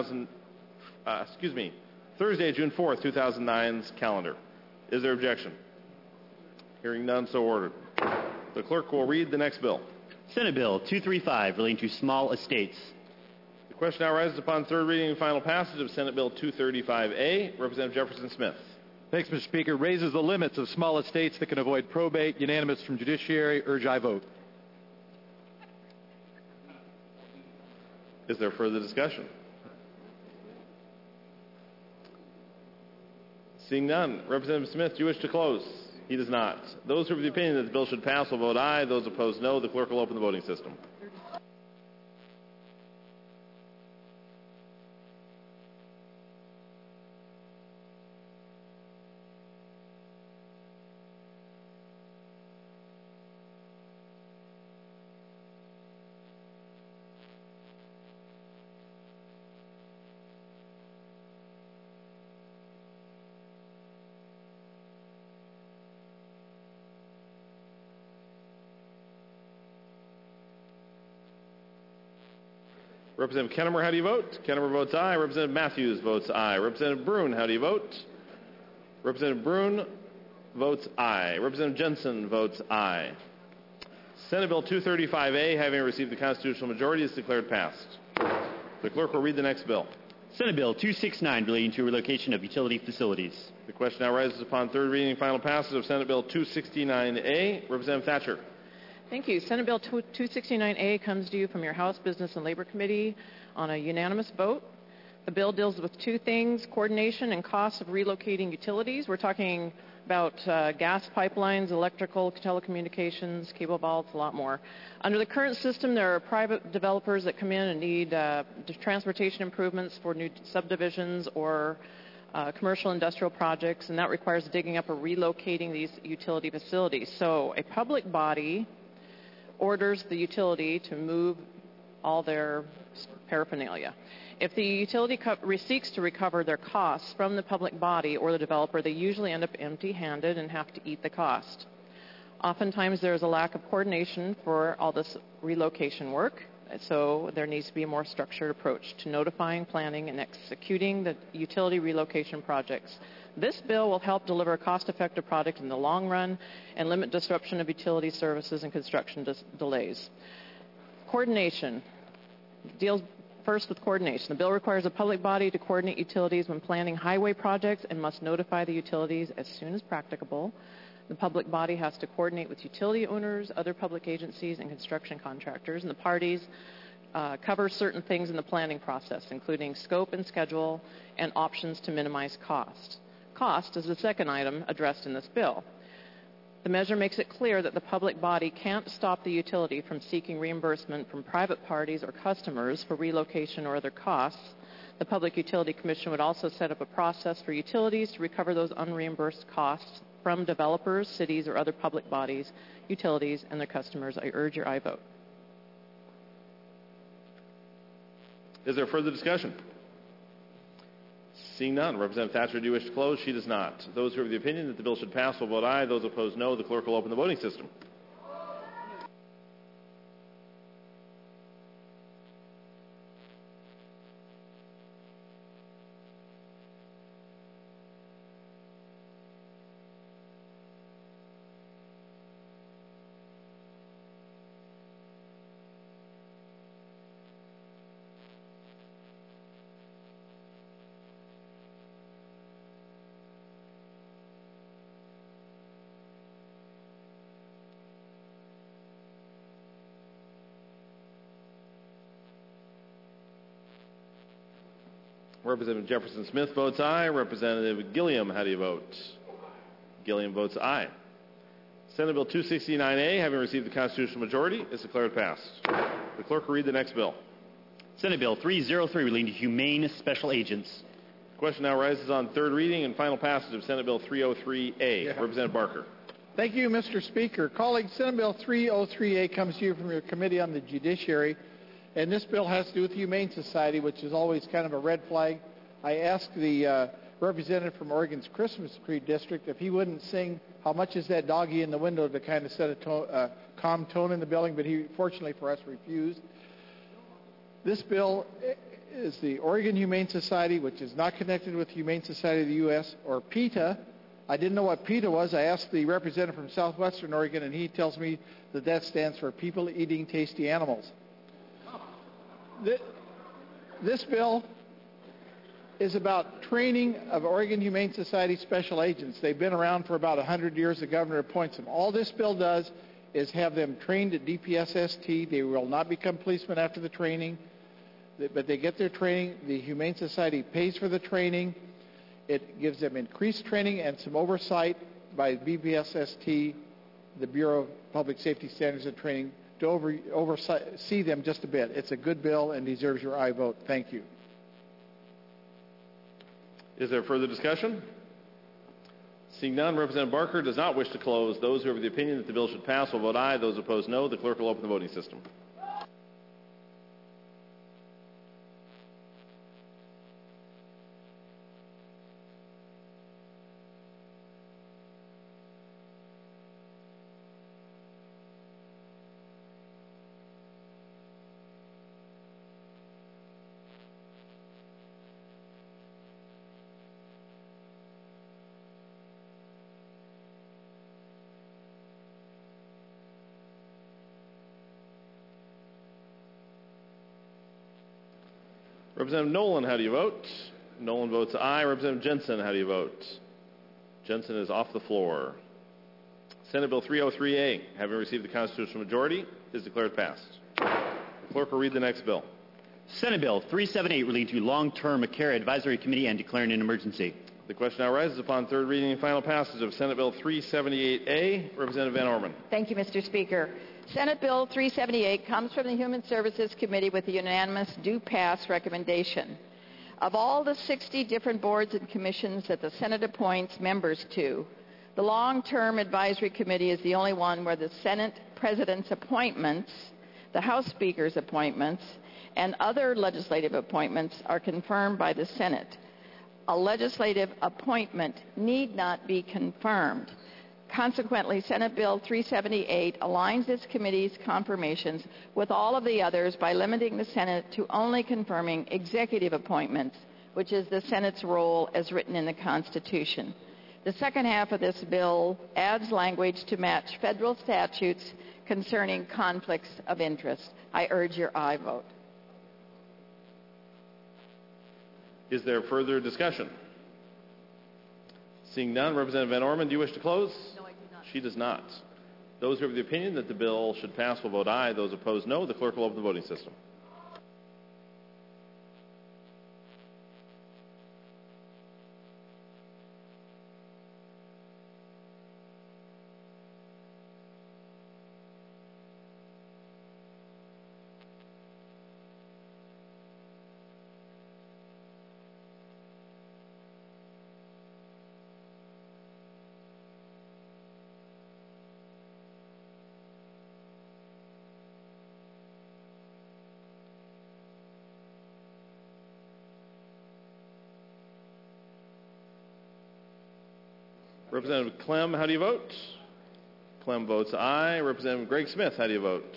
2009's calendar. Is there objection? Hearing none, so ordered. The clerk will read the next bill. Senate Bill 235 relating to small estates. The question now rises upon third reading and final passage of Senate Bill 235A. Representative Jefferson Smith. Thanks, Mr. Speaker. Raises the limits of small estates that can avoid probate. Unanimous from judiciary. Urge I vote. Is there further discussion? Seeing none. Representative Smith, do you wish to close? He does not. Those who are of the opinion that the bill should pass will vote aye. Those opposed, no. The clerk will open the voting system. Representative Kennemer, how do you vote? Kennemer votes aye. Representative Matthews votes aye. Representative Brune, how do you vote? Representative Brune votes aye. Representative Jensen votes aye. Senate Bill 235A, having received the constitutional majority, is declared passed. The clerk will read the next bill. Senate Bill 269 relating to relocation of utility facilities. The question now rises upon third reading and final passage of Senate Bill 269A. Representative Thatcher. Thank you. Senate Bill 269A comes to you from your House Business and Labor Committee on a unanimous vote. The bill deals with two things: coordination and costs of relocating utilities. We're talking about gas pipelines, electrical, telecommunications, cable vaults, a lot more. Under the current system, there are private developers that come in and need transportation improvements for new subdivisions or commercial industrial projects, and that requires digging up or relocating these utility facilities. So a public body orders the utility to move all their paraphernalia. If the utility seeks to recover their costs from the public body or the developer, they usually end up empty-handed and have to eat the cost. Oftentimes there is a lack of coordination for all this relocation work, so there needs to be a more structured approach to notifying, planning, and executing the utility relocation projects. This bill will help deliver a cost-effective project in the long run and limit disruption of utility services and construction delays. Coordination deals first with coordination. The bill requires a public body to coordinate utilities when planning highway projects and must notify the utilities as soon as practicable. The public body has to coordinate with utility owners, other public agencies, and construction contractors, and the parties cover certain things in the planning process, including scope and schedule and options to minimize cost. Cost is the second item addressed in this bill. The measure makes it clear that the public body can't stop the utility from seeking reimbursement from private parties or customers for relocation or other costs. The Public Utility Commission would also set up a process for utilities to recover those unreimbursed costs from developers, cities, or other public bodies, utilities, and their customers. I urge your aye vote. Is there further discussion? Seeing none. Representative Thatcher, do you wish to close? She does not. Those who are of the opinion that the bill should pass will vote aye. Those opposed, no. The clerk will open the voting system. Representative Jefferson Smith votes aye. Representative Gilliam, how do you vote? Gilliam votes aye. Senate Bill 269A, having received the constitutional majority, is declared passed. The clerk will read the next bill. Senate Bill 303 relating to humane special agents. The question now rises on third reading and final passage of Senate Bill 303A. Representative Barker. Thank you, Mr. Speaker. Colleagues, Senate Bill 303A comes to you from your Committee on the Judiciary. And this bill has to do with the Humane Society, which is always kind of a red flag. I asked the representative from Oregon's Christmas Tree District if he wouldn't sing "How Much Is That Doggy in the Window" to kind of set a calm tone in the building, but he, fortunately for us, refused. This bill is the Oregon Humane Society, which is not connected with the Humane Society of the U.S., or PETA. I didn't know what PETA was. I asked the representative from southwestern Oregon, and he tells me that that stands for People Eating Tasty Animals. This bill is about training of Oregon Humane Society special agents. They've been around for about 100 years. The governor appoints them. All this bill does is have them trained at DPSST. They will not become policemen after the training, but they get their training. The Humane Society pays for the training. It gives them increased training and some oversight by BPSST, the Bureau of Public Safety Standards and Training, to oversee them just a bit. It's a good bill and deserves your aye vote. Thank you. Is there further discussion? Seeing none, Representative Barker does not wish to close. Those who are of the opinion that the bill should pass will vote aye. Those opposed, no. The clerk will open the voting system. Representative Nolan, how do you vote? Nolan votes aye. Representative Jensen, how do you vote? Jensen is off the floor. Senate Bill 303A, having received the constitutional majority, is declared passed. The clerk will read the next bill. Senate Bill 378 relating to long-term care advisory committee and declaring an emergency. The question now rises upon third reading and final passage of Senate Bill 378A. Representative Van Orman. Thank you, Mr. Speaker. Senate Bill 378 comes from the Human Services Committee with a unanimous do pass recommendation. Of all the 60 different boards and commissions that the Senate appoints members to, the Long-Term Advisory Committee is the only one where the Senate President's appointments, the House Speaker's appointments, and other legislative appointments are confirmed by the Senate. A legislative appointment need not be confirmed. Consequently, Senate Bill 378 aligns this committee's confirmations with all of the others by limiting the Senate to only confirming executive appointments, which is the Senate's role as written in the Constitution. The second half of this bill adds language to match federal statutes concerning conflicts of interest. I urge your aye vote. Is there further discussion? Seeing none, Representative Van Orman, do you wish to close? No, I do not. She does not. Those who are of the opinion that the bill should pass will vote aye. Those opposed, no. The clerk will open the voting system. Representative Clem, how do you vote? Clem votes aye. Representative Greg Smith, how do you vote?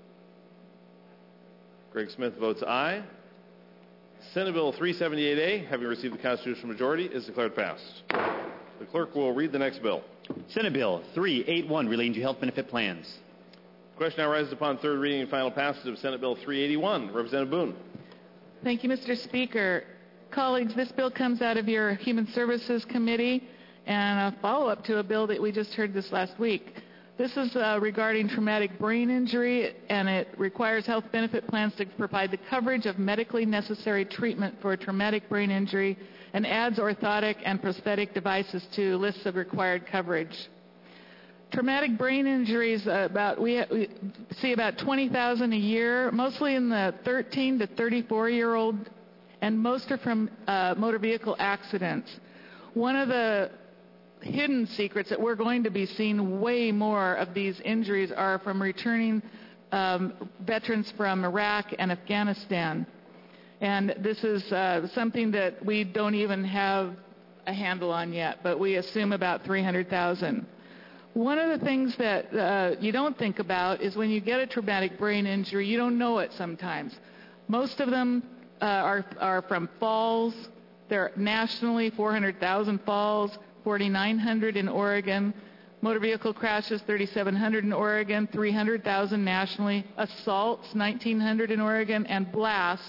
Greg Smith votes aye. Senate Bill 378A, having received the constitutional majority, is declared passed. The clerk will read the next bill. Senate Bill 381 relating to health benefit plans. The question now rises upon third reading and final passage of Senate Bill 381. Representative Boone. Thank you, Mr. Speaker. Colleagues, this bill comes out of your Human Services Committee and a follow-up to a bill that we just heard this last week. This is regarding traumatic brain injury, and it requires health benefit plans to provide the coverage of medically necessary treatment for traumatic brain injury and adds orthotic and prosthetic devices to lists of required coverage. Traumatic brain injuries, we see about 20,000 a year, mostly in the 13 to 34-year-old, and most are from motor vehicle accidents. One of the hidden secrets that we're going to be seeing way more of these injuries are from returning veterans from Iraq and Afghanistan. And this is something that we don't even have a handle on yet, but we assume about 300,000. One of the things that you don't think about is when you get a traumatic brain injury, you don't know it sometimes. Most of them are from falls. They're nationally 400,000 falls, 4,900 in Oregon. Motor vehicle crashes, 3,700 in Oregon, 300,000 nationally. Assaults, 1,900 in Oregon, and blasts,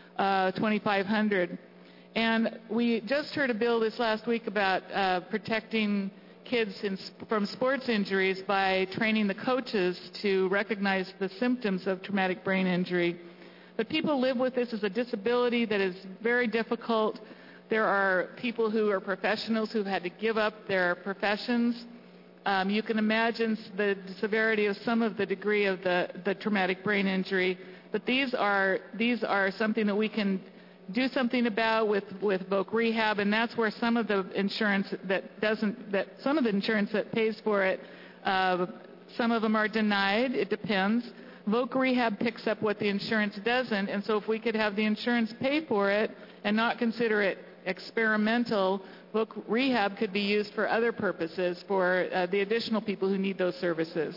2,500. And we just heard a bill this last week about protecting kids from sports injuries by training the coaches to recognize the symptoms of traumatic brain injury. But people live with this as a disability that is very difficult. There are people who are professionals who've had to give up their professions. You can imagine the severity of some of the degree of the traumatic brain injury. But these are something that we can do something about with Voc Rehab, and that's where some of the insurance some of the insurance that pays for it, some of them are denied. It depends. Voc Rehab picks up what the insurance doesn't, and so if we could have the insurance pay for it and not consider it experimental, Voc Rehab could be used for other purposes for the additional people who need those services.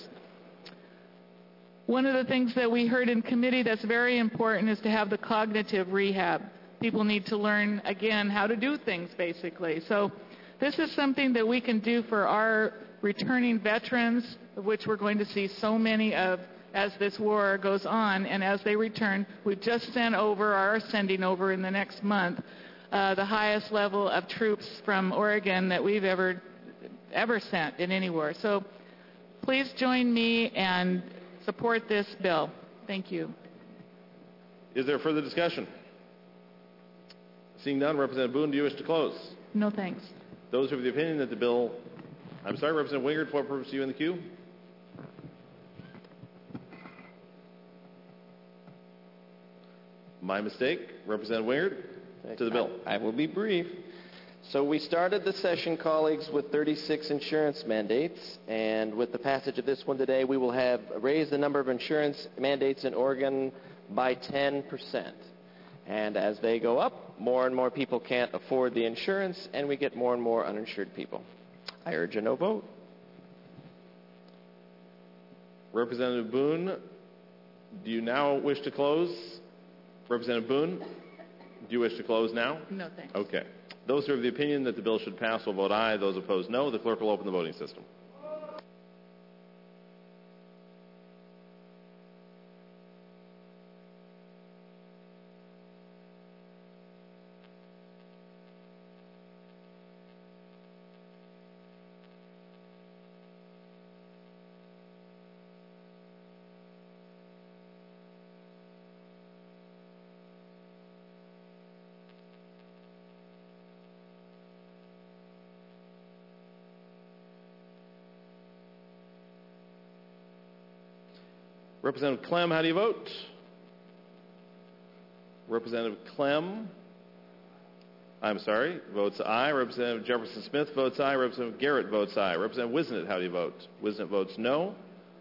One of the things that we heard in committee that's very important is to have the cognitive rehab. People need to learn, again, how to do things, basically. So this is something that we can do for our returning veterans, of which we're going to see so many of as this war goes on. And as they return, we've just sent over, or are sending over in the next month, the highest level of troops from Oregon that we've ever sent in any war. So please join me and support this bill. Thank you. Is there further discussion? Seeing none, Representative Boone, do you wish to close? No, thanks. Those who have the opinion that the bill... I'm sorry, Representative Wingard, for what purpose are you in the queue? My mistake. Representative Wingard, to the bill. I will be brief. So we started the session, colleagues, with 36 insurance mandates, and with the passage of this one today, we will have raised the number of insurance mandates in Oregon by 10%. And as they go up, more and more people can't afford the insurance, and we get more and more uninsured people. I urge a no vote. Representative Boone, do you now wish to close? Representative Boone, do you wish to close now? No, thanks. Okay. Those who are of the opinion that the bill should pass will vote aye. Those opposed, no. The clerk will open the voting system. Representative Clem, how do you vote? Representative Clem, I'm sorry, votes aye. Representative Jefferson Smith votes aye. Representative Garrett votes aye. Representative Wisnett, how do you vote? Wisnett votes no.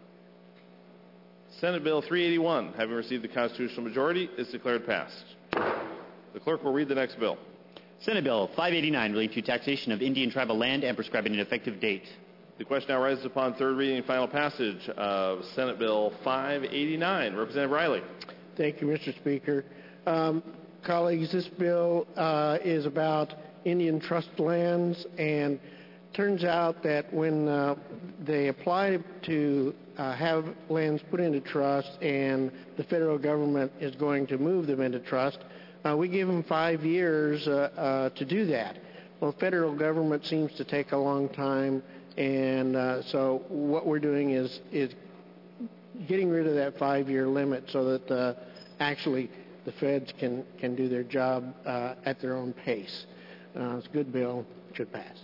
Senate Bill 381, having received the constitutional majority, is declared passed. The clerk will read the next bill. Senate Bill 589 relating to taxation of Indian tribal land and prescribing an effective date. The question now rises upon third reading and final passage of Senate Bill 589. Representative Riley. Thank you, Mr. Speaker. Colleagues, this bill is about Indian trust lands, and turns out that when they apply to have lands put into trust and the federal government is going to move them into trust, we give them 5 years to do that. Well, the federal government seems to take a long time, and so what we're doing is getting rid of that 5-year limit so that actually the feds can do their job at their own pace. It's a good bill. It should pass.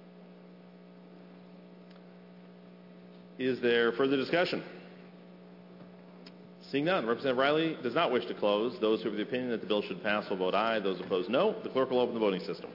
Is there further discussion? Seeing none, Representative Riley does not wish to close. Those who have the opinion that the bill should pass will vote aye. Those opposed, no. The clerk will open the voting system.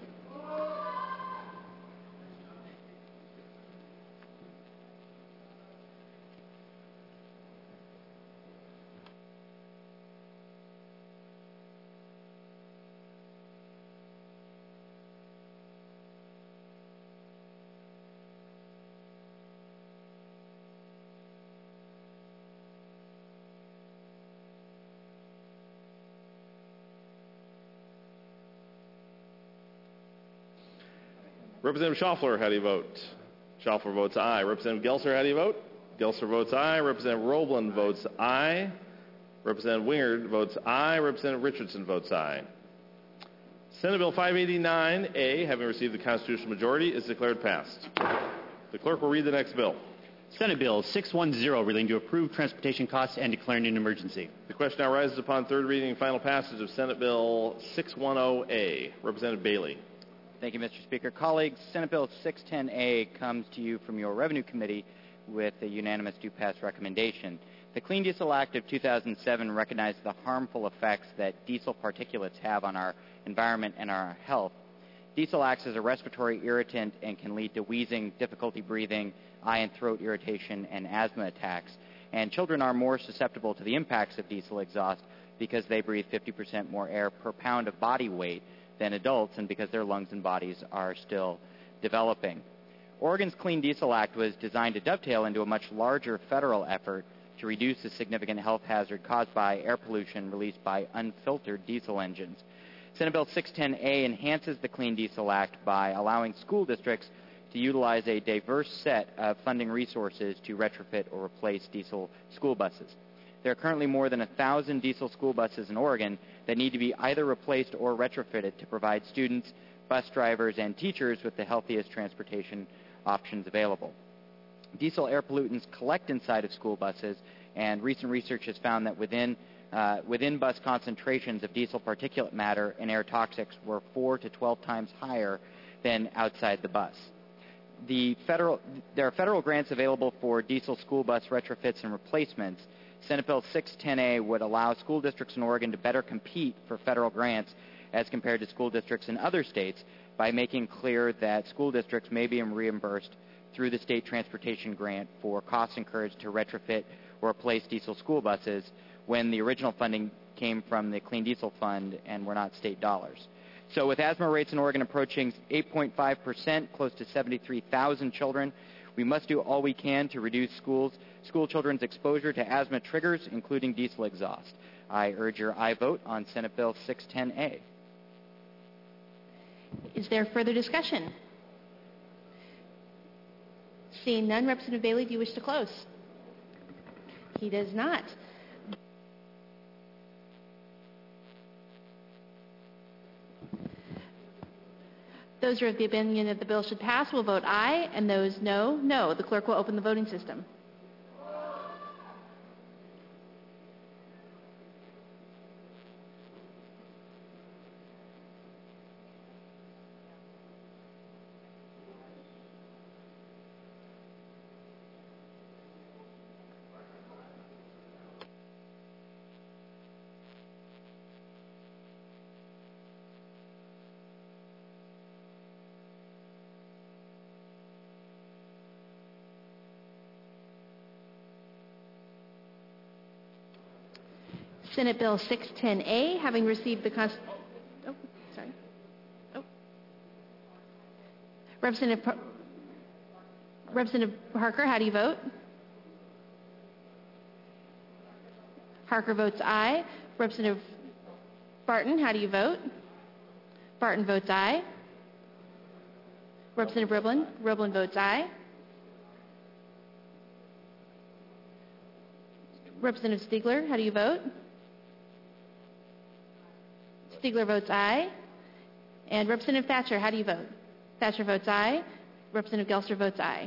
Representative Schaffler, how do you vote? Schaffler votes aye. Representative Gelser, how do you vote? Gelser votes aye. Representative Roblin votes aye. Representative Wingard votes aye. Representative Richardson votes aye. Senate Bill 589A, having received the constitutional majority, is declared passed. The clerk will read the next bill. Senate Bill 610 relating to approved transportation costs and declaring an emergency. The question now rises upon third reading and final passage of Senate Bill 610A. Representative Bailey. Thank you, Mr. Speaker. Colleagues, Senate Bill 610A comes to you from your Revenue Committee with a unanimous do-pass recommendation. The Clean Diesel Act of 2007 recognized the harmful effects that diesel particulates have on our environment and our health. Diesel acts as a respiratory irritant and can lead to wheezing, difficulty breathing, eye and throat irritation, and asthma attacks. And children are more susceptible to the impacts of diesel exhaust because they breathe 50% more air per pound of body weight than adults, and because their lungs and bodies are still developing. Oregon's Clean Diesel Act was designed to dovetail into a much larger federal effort to reduce the significant health hazard caused by air pollution released by unfiltered diesel engines. Senate Bill 610A enhances the Clean Diesel Act by allowing school districts to utilize a diverse set of funding resources to retrofit or replace diesel school buses. There are currently more than 1,000 diesel school buses in Oregon that need to be either replaced or retrofitted to provide students, bus drivers, and teachers with the healthiest transportation options available. Diesel air pollutants collect inside of school buses, and recent research has found that within bus concentrations of diesel particulate matter and air toxics were 4 to 12 times higher than outside the bus. There are federal grants available for diesel school bus retrofits and replacements. Senate Bill 610A would allow school districts in Oregon to better compete for federal grants as compared to school districts in other states by making clear that school districts may be reimbursed through the state transportation grant for costs incurred to retrofit or replace diesel school buses when the original funding came from the Clean Diesel Fund and were not state dollars. So with asthma rates in Oregon approaching 8.5%, close to 73,000 children, we must do all we can to reduce school children's exposure to asthma triggers, including diesel exhaust. I urge your aye vote on Senate Bill 610A. Is there further discussion? Seeing none, Representative Bailey, do you wish to close? He does not. Those who are of the opinion that the bill should pass will vote aye, and those no, no. The clerk will open the voting system. Senate Bill 610A, having received the Representative Harker, how do you vote? Harker votes aye. Representative Barton, how do you vote? Barton votes aye. Representative Riblin? Riblin votes aye. Representative Stiegler, how do you vote? Stiegler votes aye. And Representative Thatcher, how do you vote? Thatcher votes aye. Representative Gelster votes aye.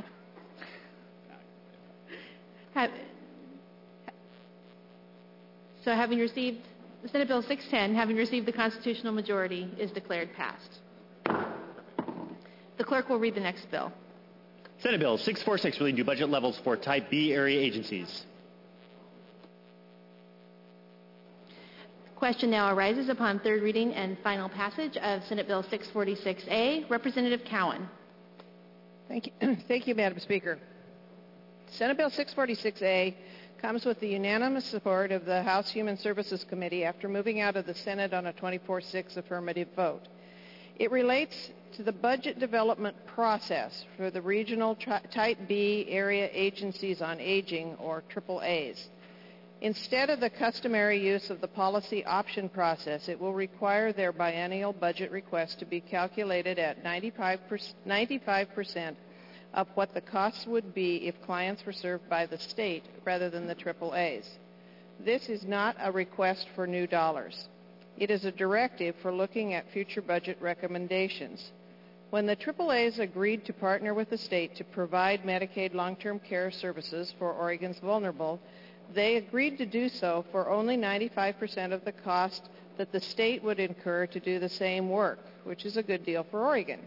So having received Senate Bill 610, having received the constitutional majority, is declared passed. The clerk will read the next bill. Senate Bill 646 relating to budget levels for Type B area agencies. Question now arises upon third reading and final passage of Senate Bill 646A. Representative Cowan. Thank you, Madam Speaker. Senate Bill 646A comes with the unanimous support of the House Human Services Committee after moving out of the Senate on a 24-6 affirmative vote. It relates to the budget development process for the regional Type B area agencies on aging, or AAAs. Instead of the customary use of the policy option process, it will require their biennial budget request to be calculated at 95% of what the costs would be if clients were served by the state rather than the AAAs. This is not a request for new dollars. It is a directive for looking at future budget recommendations. When the AAAs agreed to partner with the state to provide Medicaid long-term care services for Oregon's vulnerable, they agreed to do so for only 95% of the cost that the state would incur to do the same work, which is a good deal for Oregon.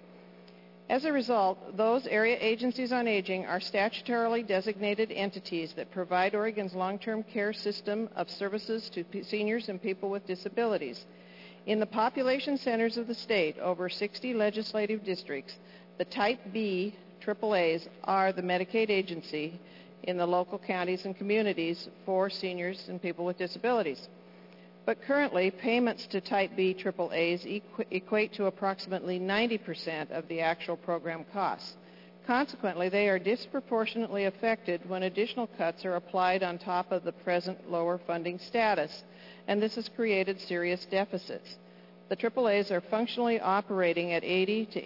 As a result, those area agencies on aging are statutorily designated entities that provide Oregon's long-term care system of services to seniors and people with disabilities. In the population centers of the state, over 60 legislative districts, the Type B AAAs are the Medicaid agency in the local counties and communities for seniors and people with disabilities. But currently, payments to Type B AAAs equate to approximately 90% of the actual program costs. Consequently, they are disproportionately affected when additional cuts are applied on top of the present lower funding status, and this has created serious deficits. The AAAs are functionally operating at 80 to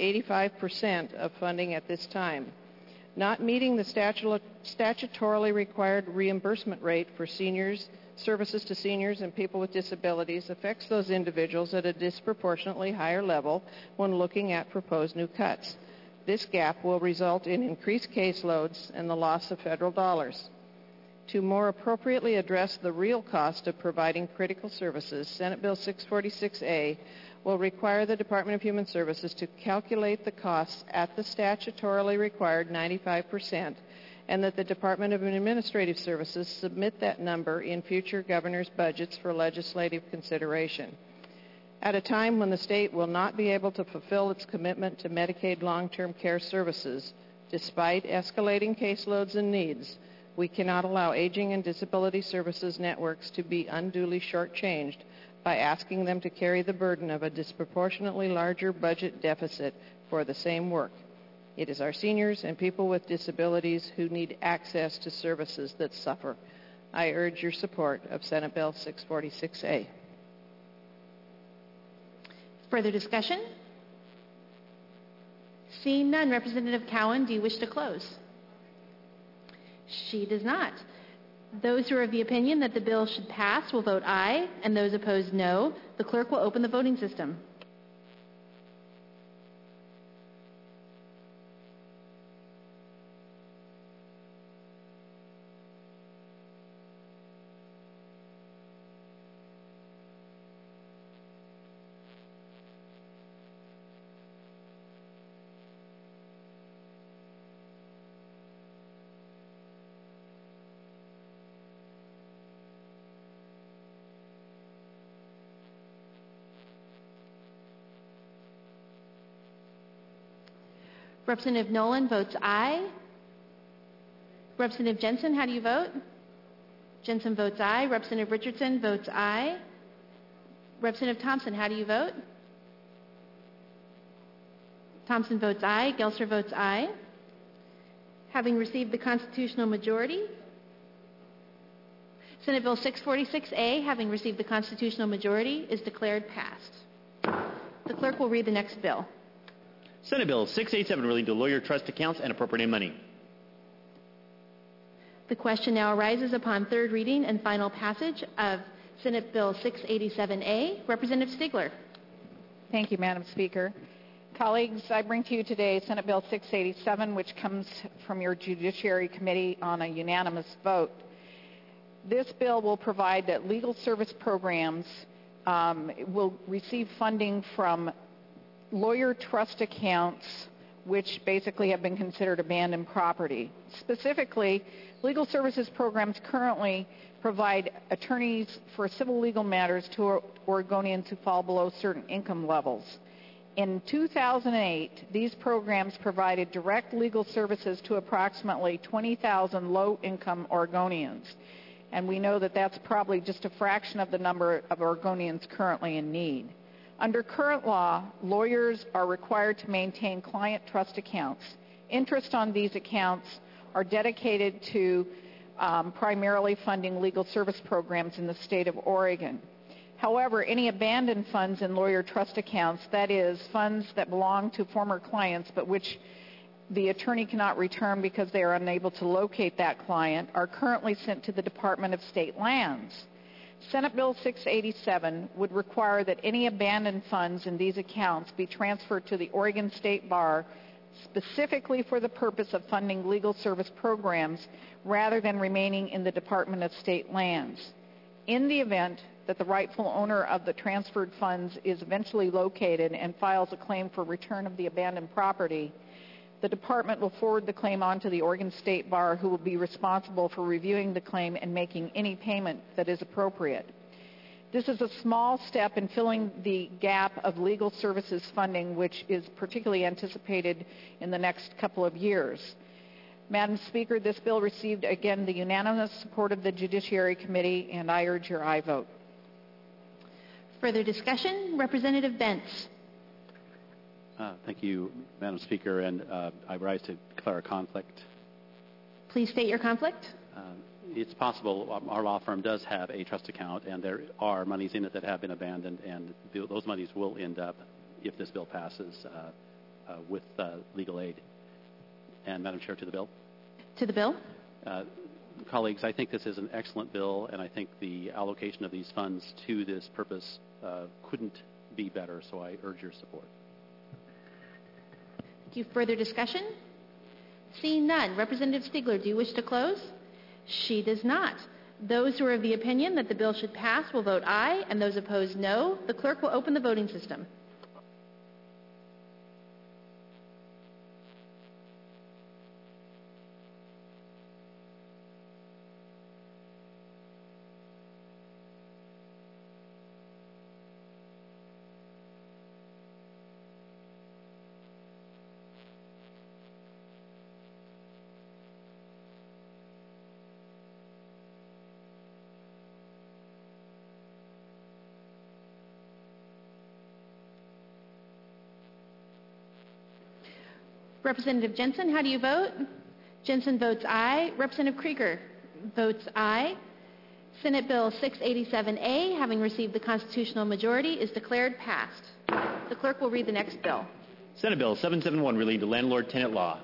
85% of funding at this time. Not meeting the statutorily required reimbursement rate for services to seniors and people with disabilities affects those individuals at a disproportionately higher level when looking at proposed new cuts. This gap will result in increased caseloads and the loss of federal dollars. To more appropriately address the real cost of providing critical services, Senate Bill 646A will require the Department of Human Services to calculate the costs at the statutorily required 95%, and that the Department of Administrative Services submit that number in future governor's budgets for legislative consideration. At a time when the state will not be able to fulfill its commitment to Medicaid long-term care services, despite escalating caseloads and needs, we cannot allow aging and disability services networks to be unduly shortchanged by asking them to carry the burden of a disproportionately larger budget deficit for the same work. It is our seniors and people with disabilities who need access to services that suffer. I urge your support of Senate Bill 646A. Further discussion? Seeing none, Representative Cowan, do you wish to close? She does not. Those who are of the opinion that the bill should pass will vote aye, and those opposed no. The clerk will open the voting system. Representative Nolan votes aye. Representative Jensen, how do you vote? Jensen votes aye. Representative Richardson votes aye. Representative Thompson, how do you vote? Thompson votes aye. Gelser votes aye. Having received the constitutional majority, Senate Bill 646A, having received the constitutional majority, is declared passed. The clerk will read the next bill. Senate Bill 687 relating to lawyer trust accounts and appropriating money. The question now arises upon third reading and final passage of Senate Bill 687A. Representative Stigler. Thank you, Madam Speaker. Colleagues, I bring to you today Senate Bill 687, which comes from your Judiciary Committee on a unanimous vote. This bill will provide that legal service programs will receive funding from lawyer trust accounts, which basically have been considered abandoned property. Specifically, legal services programs currently provide attorneys for civil legal matters to Oregonians who fall below certain income levels. In 2008, these programs provided direct legal services to approximately 20,000 low-income Oregonians. And we know that that's probably just a fraction of the number of Oregonians currently in need. Under current law, lawyers are required to maintain client trust accounts. Interest on these accounts are dedicated to primarily funding legal service programs in the state of Oregon. However, any abandoned funds in lawyer trust accounts, that is, funds that belong to former clients but which the attorney cannot return because they are unable to locate that client, are currently sent to the Department of State Lands. Senate Bill 687 would require that any abandoned funds in these accounts be transferred to the Oregon State Bar specifically for the purpose of funding legal service programs rather than remaining in the Department of State Lands. In the event that the rightful owner of the transferred funds is eventually located and files a claim for return of the abandoned property, the department will forward the claim on to the Oregon State Bar, who will be responsible for reviewing the claim and making any payment that is appropriate. This is a small step in filling the gap of legal services funding, which is particularly anticipated in the next couple of years. Madam Speaker, this bill received, again, the unanimous support of the Judiciary Committee, and I urge your aye vote. Further discussion? Representative Bentz. Thank you, Madam Speaker, and I rise to declare a conflict. Please state your conflict. It's possible our law firm does have a trust account, and there are monies in it that have been abandoned, and those monies will end up, if this bill passes, with legal aid. And Madam Chair, to the bill. To the bill. Colleagues, I think this is an excellent bill, and I think the allocation of these funds to this purpose couldn't be better, so I urge your support. Thank you. Further discussion? Seeing none. Representative Stigler, do you wish to close? She does not. Those who are of the opinion that the bill should pass will vote aye, and those opposed no. The clerk will open the voting system. Representative Jensen, how do you vote? Jensen votes aye. Representative Krieger votes aye. Senate Bill 687A, having received the constitutional majority, is declared passed. The clerk will read the next bill. Senate Bill 771 relating to landlord-tenant law.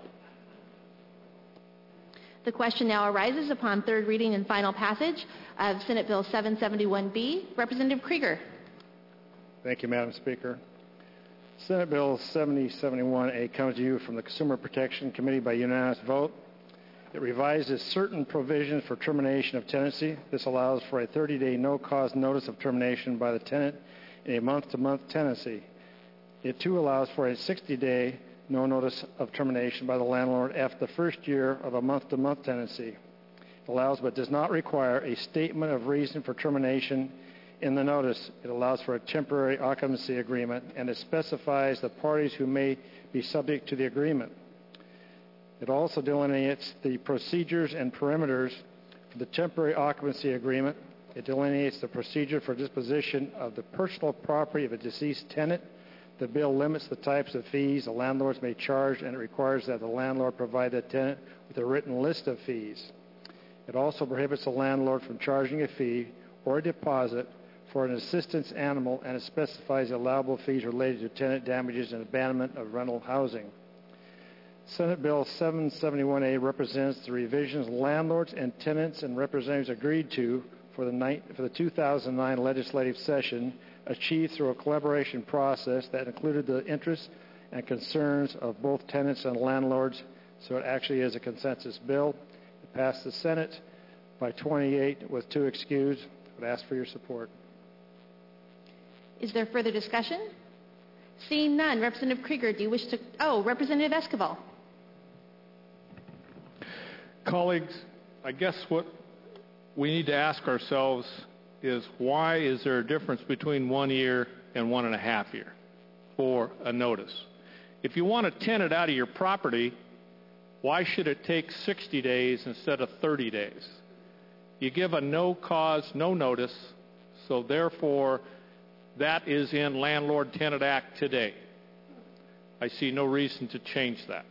The question now arises upon third reading and final passage of Senate Bill 771B. Representative Krieger. Thank you, Madam Speaker. Senate Bill 7071A comes to you from the Consumer Protection Committee by unanimous vote. It revises certain provisions for termination of tenancy. This allows for a 30-day no-cause notice of termination by the tenant in a month-to-month tenancy. It, too, allows for a 60-day no notice of termination by the landlord after the first year of a month-to-month tenancy. It allows but does not require a statement of reason for termination in the notice. It allows for a temporary occupancy agreement, and it specifies the parties who may be subject to the agreement. It also delineates the procedures and perimeters for the temporary occupancy agreement. It delineates the procedure for disposition of the personal property of a deceased tenant, The bill limits the types of fees the landlords may charge, and it requires that the landlord provide the tenant with a written list of fees. It also prohibits the landlord from charging a fee or a deposit for an assistance animal, and it specifies allowable fees related to tenant damages and abandonment of rental housing. Senate Bill 771A represents the revisions landlords and tenants and representatives agreed to for the 2009 legislative session, achieved through a collaboration process that included the interests and concerns of both tenants and landlords, so it actually is a consensus bill. It passed the Senate by 28 with 2 excused. I would ask for your support. Is there further discussion? Seeing none, Representative Krieger, do you wish to... Oh, Representative Esquivel. Colleagues, I guess what we need to ask ourselves is, why is there a difference between 1 year and 1.5 years for a notice? If you want a tenant out of your property, why should it take 60 days instead of 30 days? You give a no cause, no notice, so therefore that is in Landlord-Tenant Act today. I see no reason to change that.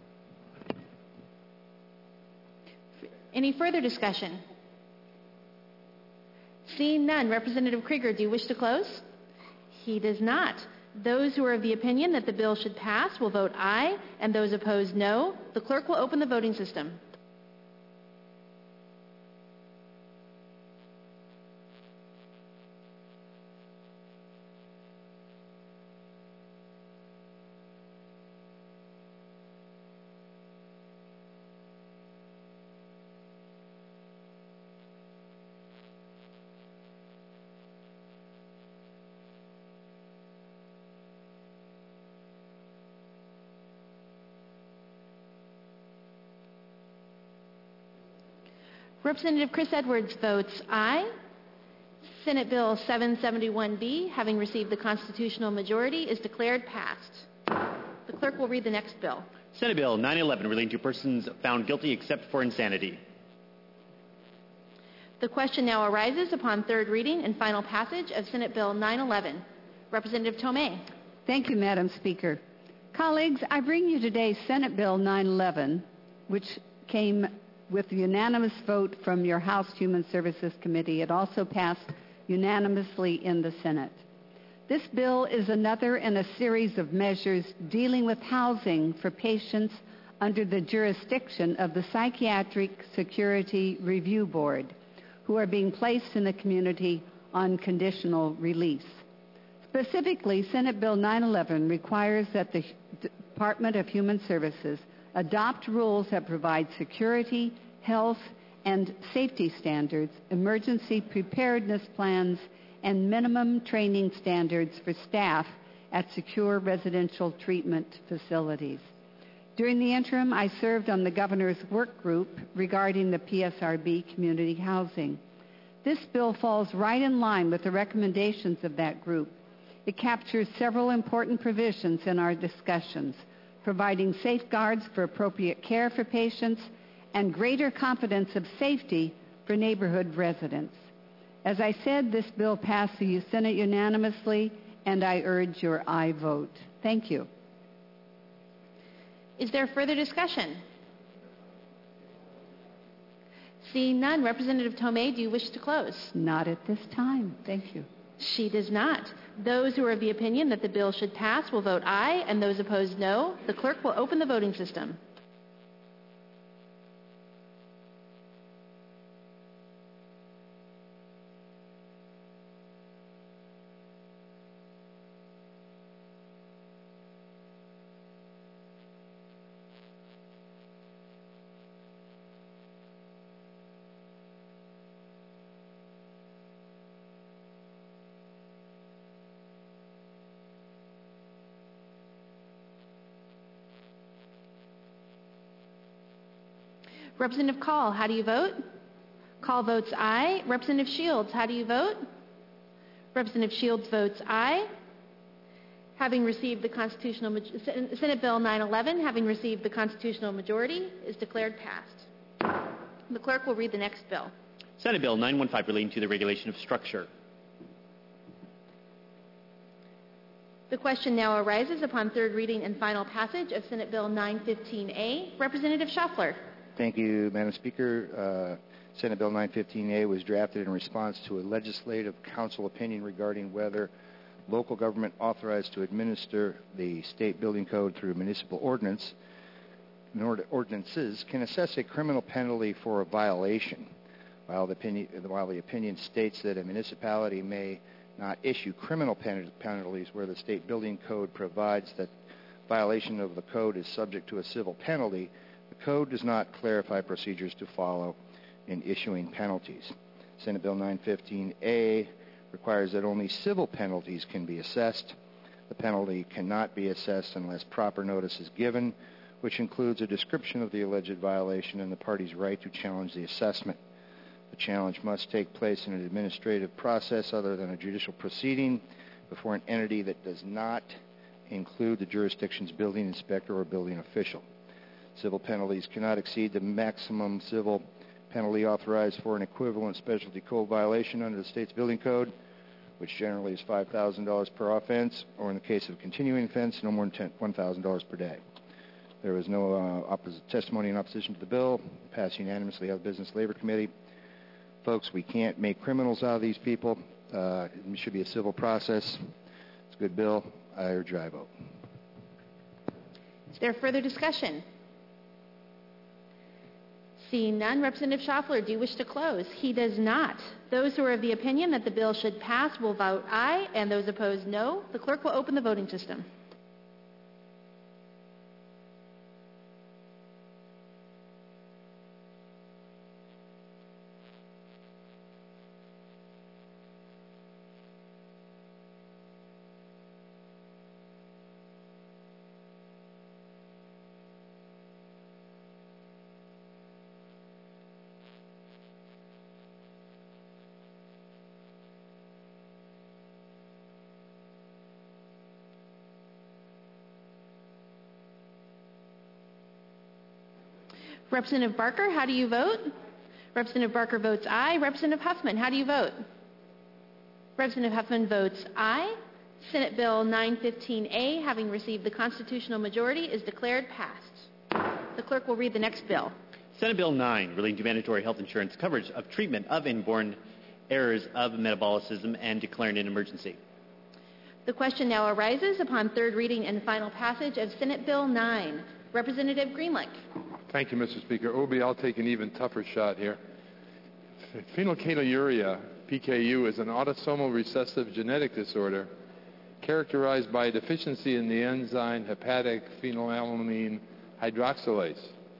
Any further discussion? Seeing none, Representative Krieger, do you wish to close? He does not. Those who are of the opinion that the bill should pass will vote aye, and those opposed no. The clerk will open the voting system. Representative Chris Edwards votes aye. Senate Bill 771B, having received the constitutional majority, is declared passed. The clerk will read the next bill. Senate Bill 911, relating to persons found guilty except for insanity. The question now arises upon third reading and final passage of Senate Bill 911. Representative Tomei. Thank you, Madam Speaker. Colleagues, I bring you today Senate Bill 911, which came with the unanimous vote from your House Human Services Committee. It also passed unanimously in the Senate. This bill is another in a series of measures dealing with housing for patients under the jurisdiction of the Psychiatric Security Review Board, who are being placed in the community on conditional release. Specifically, Senate Bill 911 requires that the Department of Human Services adopt rules that provide security, health, and safety standards, emergency preparedness plans, and minimum training standards for staff at secure residential treatment facilities. During the interim, I served on the governor's work group regarding the PSRB community housing. This bill falls right in line with the recommendations of that group. It captures several important provisions in our discussions, providing safeguards for appropriate care for patients and greater confidence of safety for neighborhood residents. As I said, this bill passed the Senate unanimously, and I urge your aye vote. Thank you. Is there further discussion? Seeing none, Representative Tomei, do you wish to close? Not at this time. Thank you. She does not. Those who are of the opinion that the bill should pass will vote aye, and those opposed no. The clerk will open the voting system. Representative Call, how do you vote? Call votes aye. Representative Shields, how do you vote? Representative Shields votes aye. Having received the constitutional Senate Bill 911, having received the constitutional majority, is declared passed. The clerk will read the next bill. Senate Bill 915, relating to the regulation of structure. The question now arises upon third reading and final passage of Senate Bill 915A. Representative Schaffler. Thank you, Madam Speaker. Senate Bill 915A was drafted in response to a legislative council opinion regarding whether local government authorized to administer the state building code through municipal ordinances can assess a criminal penalty for a violation. While the opinion states that a municipality may not issue criminal penalties where the state building code provides that violation of the code is subject to a civil penalty, the code does not clarify procedures to follow in issuing penalties. Senate Bill 915A requires that only civil penalties can be assessed. The penalty cannot be assessed unless proper notice is given, which includes a description of the alleged violation and the party's right to challenge the assessment. The challenge must take place in an administrative process other than a judicial proceeding before an entity that does not include the jurisdiction's building inspector or building official. Civil penalties cannot exceed the maximum civil penalty authorized for an equivalent specialty code violation under the state's building code, which generally is $5,000 per offense, or in the case of a continuing offense, no more than $1,000 per day. There was no testimony in opposition to the bill. Passed unanimously out of the Business Labor Committee. Folks, we can't make criminals out of these people. It should be a civil process. It's a good bill. I urge your aye vote. Is there further discussion? Seeing none, Representative Schaffler, do you wish to close? He does not. Those who are of the opinion that the bill should pass will vote aye, and those opposed no. The clerk will open the voting system. Representative Barker, how do you vote? Representative Barker votes aye. Representative Huffman, how do you vote? Representative Huffman votes aye. Senate Bill 915A, having received the constitutional majority, is declared passed. The clerk will read the next bill. Senate Bill 9, relating to mandatory health insurance coverage of treatment of inborn errors of metabolism and declaring an emergency. The question now arises upon third reading and final passage of Senate Bill 9. Representative Greenlick. Thank you, Mr. Speaker. Obie, I'll take an even tougher shot here. Phenylketonuria, PKU, is an autosomal recessive genetic disorder characterized by a deficiency in the enzyme hepatic phenylalanine hydroxylase.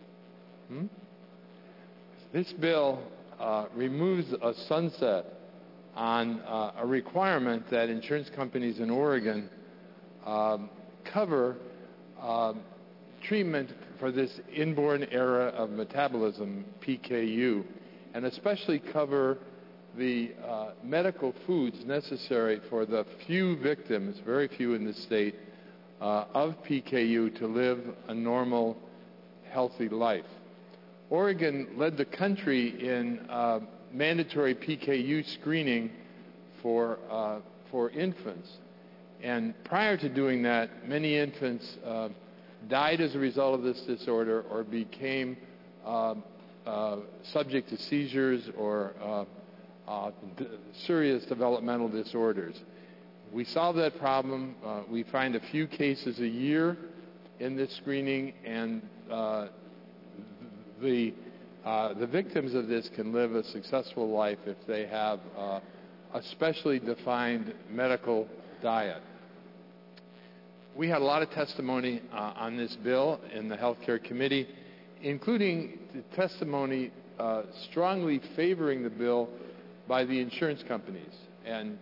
This bill removes a sunset on a requirement that insurance companies in Oregon cover treatment for this inborn error of metabolism, PKU, and especially cover the medical foods necessary for the few victims, very few in the state, of PKU to live a normal, healthy life. Oregon led the country in mandatory PKU screening for infants. And prior to doing that, many infants died as a result of this disorder or became subject to seizures or serious developmental disorders. We solved that problem. We find a few cases a year in this screening, and the victims of this can live a successful life if they have a specially defined medical diet. We had a lot of testimony on this bill in the Healthcare Committee, including the testimony strongly favoring the bill by the insurance companies. And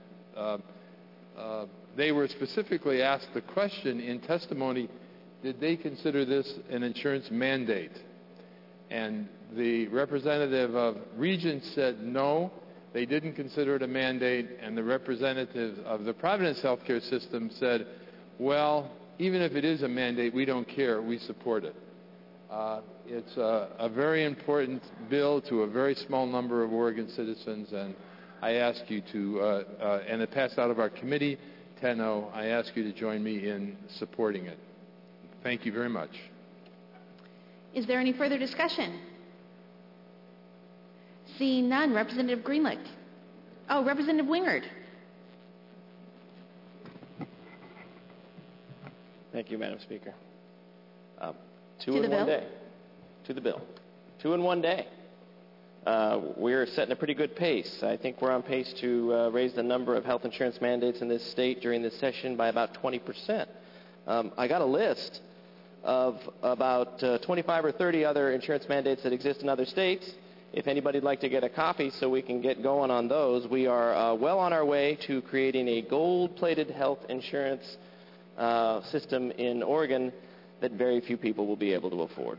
they were specifically asked the question in testimony, did they consider this an insurance mandate? And the representative of Regent said no, they didn't consider it a mandate, and the representative of the Providence Healthcare System said, well, even if it is a mandate, we don't care, we support it. It's a very important bill to a very small number of Oregon citizens, and I ask you to, and it passed out of our committee, 10-0. I ask you to join me in supporting it. Thank you very much. Is there any further discussion? Seeing none, Representative Greenlick. Oh, Representative Wingard. Thank you, Madam Speaker. To the bill? To the bill. 2 in 1 day. We're setting a pretty good pace. I think we're on pace to raise the number of health insurance mandates in this state during this session by about 20%. I got a list of about 25 or 30 other insurance mandates that exist in other states. If anybody'd like to get a copy so we can get going on those, we are well on our way to creating a gold-plated health insurance system in Oregon that very few people will be able to afford.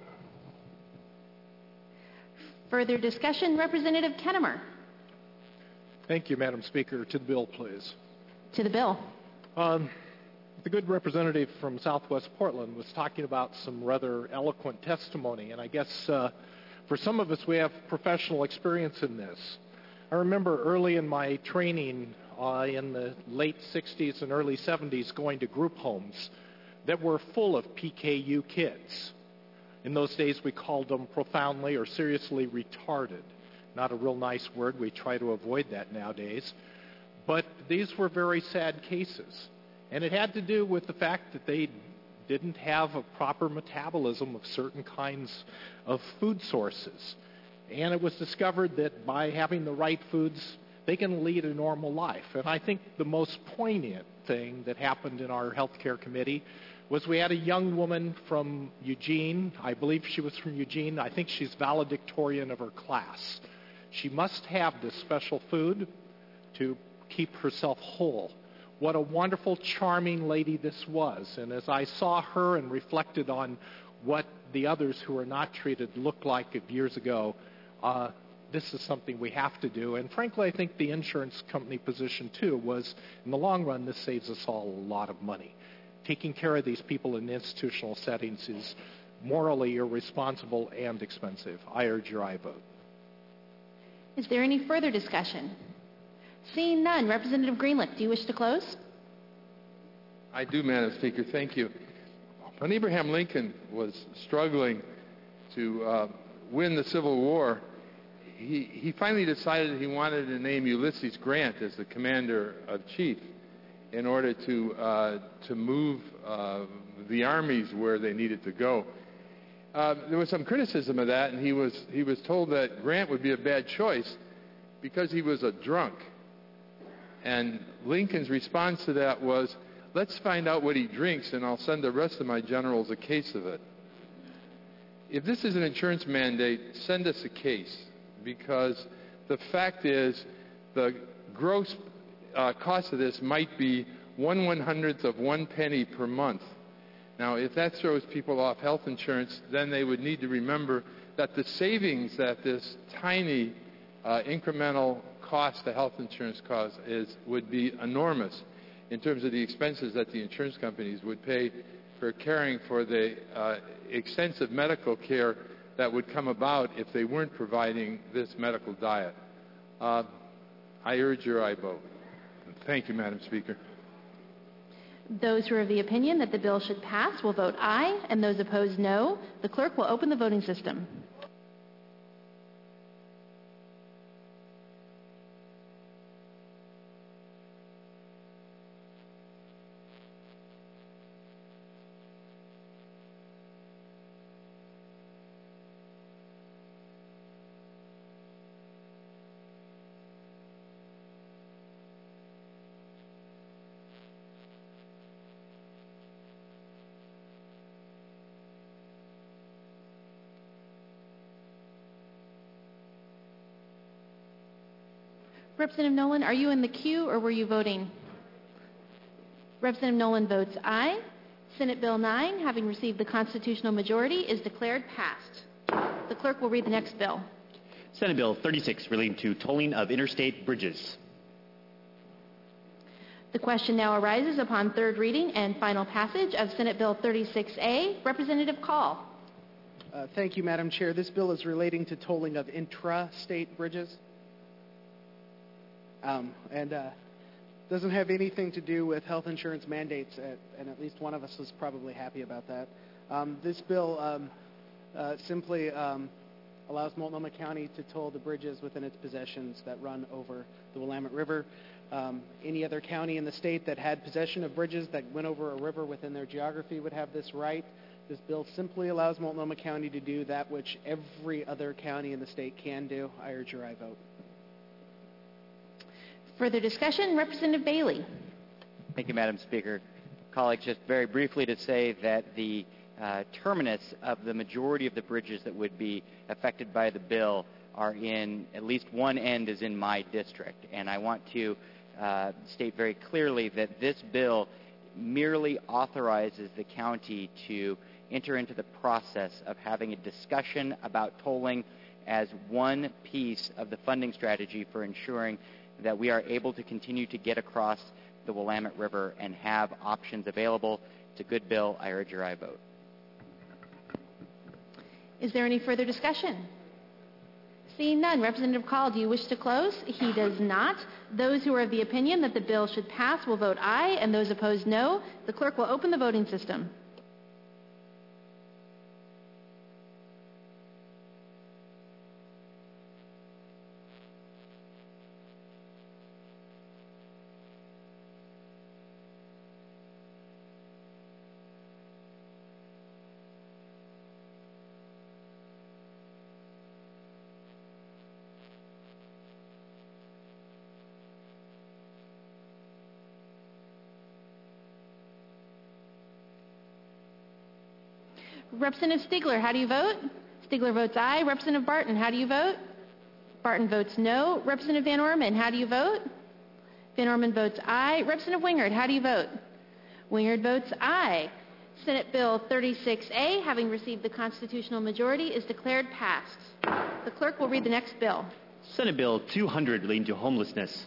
Further discussion, Representative Kennemer. Thank you, Madam Speaker. To the bill, please. To the bill. The good representative from Southwest Portland was talking about some rather eloquent testimony, and I guess for some of us, we have professional experience in this. I remember early in my training in the late 60s and early 70s going to group homes that were full of PKU kids. In those days, we called them profoundly or seriously retarded. Not a real nice word. We try to avoid that nowadays. But these were very sad cases. And it had to do with the fact that they didn't have a proper metabolism of certain kinds of food sources. And it was discovered that by having the right foods, they can lead a normal life. And I think the most poignant thing that happened in our healthcare committee was we had a young woman from Eugene. I believe she was from Eugene. I think she's valedictorian of her class. She must have this special food to keep herself whole. What a wonderful, charming lady this was. And as I saw her and reflected on what the others who were not treated looked like years ago, this is something we have to do. And frankly, I think the insurance company position, too, was, in the long run, this saves us all a lot of money. Taking care of these people in institutional settings is morally irresponsible and expensive. I urge your aye vote. Is there any further discussion? Seeing none, Representative Greenlick, do you wish to close? I do, Madam Speaker. Thank you. When Abraham Lincoln was struggling to win the Civil War, he finally decided he wanted to name Ulysses Grant as the commander-in-chief in order to move the armies where they needed to go. There was some criticism of that, and he was told that Grant would be a bad choice because he was a drunk. And Lincoln's response to that was, let's find out what he drinks, and I'll send the rest of my generals a case of it. If this is an insurance mandate, send us a case, because the fact is the gross cost of this might be 1/100th of 1 penny per month. Now, if that throws people off health insurance, then they would need to remember that the savings that this tiny incremental cost to health insurance cost would be enormous in terms of the expenses that the insurance companies would pay for caring for the extensive medical care that would come about if they weren't providing this medical diet. I urge your aye vote. Thank you, Madam Speaker. Those who are of the opinion that the bill should pass will vote aye, and those opposed no. The clerk will open the voting system. Representative Nolan, are you in the queue or were you voting? Representative Nolan votes aye. Senate Bill 9, having received the constitutional majority, is declared passed. The clerk will read the next bill. Senate Bill 36, relating to tolling of interstate bridges. The question now arises upon third reading and final passage of Senate Bill 36A. Representative Call. Thank you, Madam Chair. This bill is relating to tolling of intra-state bridges. doesn't have anything to do with health insurance mandates, and at least one of us is probably happy about that. This bill simply allows Multnomah County to toll the bridges within its possessions that run over the Willamette River. Any other county in the state that had possession of bridges that went over a river within their geography would have this right. This bill simply allows Multnomah County to do that which every other county in the state can do. I urge your aye vote. Further discussion? Representative Bailey. Thank you, Madam Speaker. Colleagues, just very briefly to say that the terminus of the majority of the bridges that would be affected by the bill are in, at least one end is in my district. And I want to state very clearly that this bill merely authorizes the county to enter into the process of having a discussion about tolling as one piece of the funding strategy for ensuring that we are able to continue to get across the Willamette River and have options available. It's a good bill. I urge your aye vote. Is there any further discussion? Seeing none, Representative Call, do you wish to close? He does not. Those who are of the opinion that the bill should pass will vote aye, and those opposed no. The clerk will open the voting system. Representative Stigler, how do you vote? Stigler votes aye. Representative Barton, how do you vote? Barton votes no. Representative Van Orman, how do you vote? Van Orman votes aye. Representative Wingard, how do you vote? Wingard votes aye. Senate Bill 36A, having received the constitutional majority, is declared passed. The clerk will read the next bill. Senate Bill 200 relating to homelessness.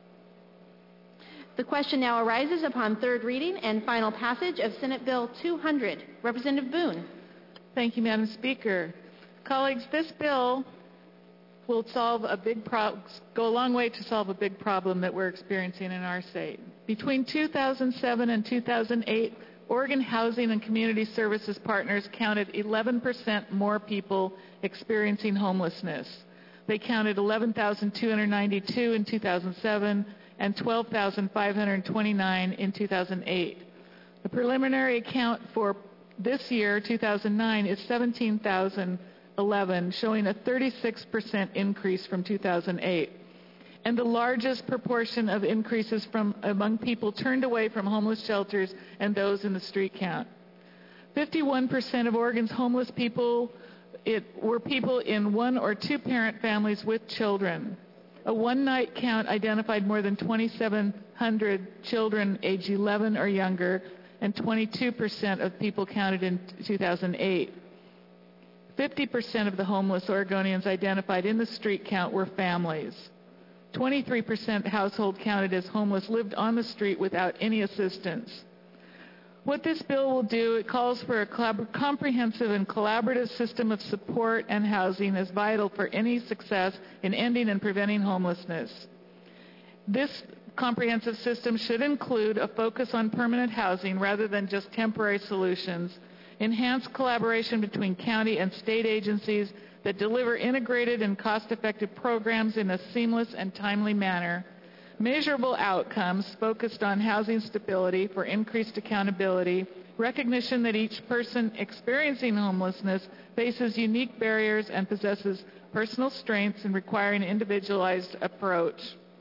The question now arises upon third reading and final passage of Senate Bill 200. Representative Boone. Thank you, Madam Speaker. Colleagues, this bill will solve go a long way to solve a big problem that we're experiencing in our state. Between 2007 and 2008, Oregon Housing and Community Services Partners counted 11% more people experiencing homelessness. They counted 11,292 in 2007 and 12,529 in 2008. The preliminary count for this year, 2009, is 17,011, showing a 36% increase from 2008, and the largest proportion of increases among people turned away from homeless shelters and those in the street count. 51% of Oregon's homeless people were people in one or two parent families with children. A one-night count identified more than 2,700 children age 11 or younger, and 22% of people counted in 2008. 50% of the homeless Oregonians identified in the street count were families. 23% household counted as homeless lived on the street without any assistance. What this bill will do, it calls for a comprehensive and collaborative system of support and housing is vital for any success in ending and preventing homelessness. This comprehensive system should include a focus on permanent housing rather than just temporary solutions, enhanced collaboration between county and state agencies that deliver integrated and cost-effective programs in a seamless and timely manner, measurable outcomes focused on housing stability for increased accountability, recognition that each person experiencing homelessness faces unique barriers and possesses personal strengths and requiring an individualized approach.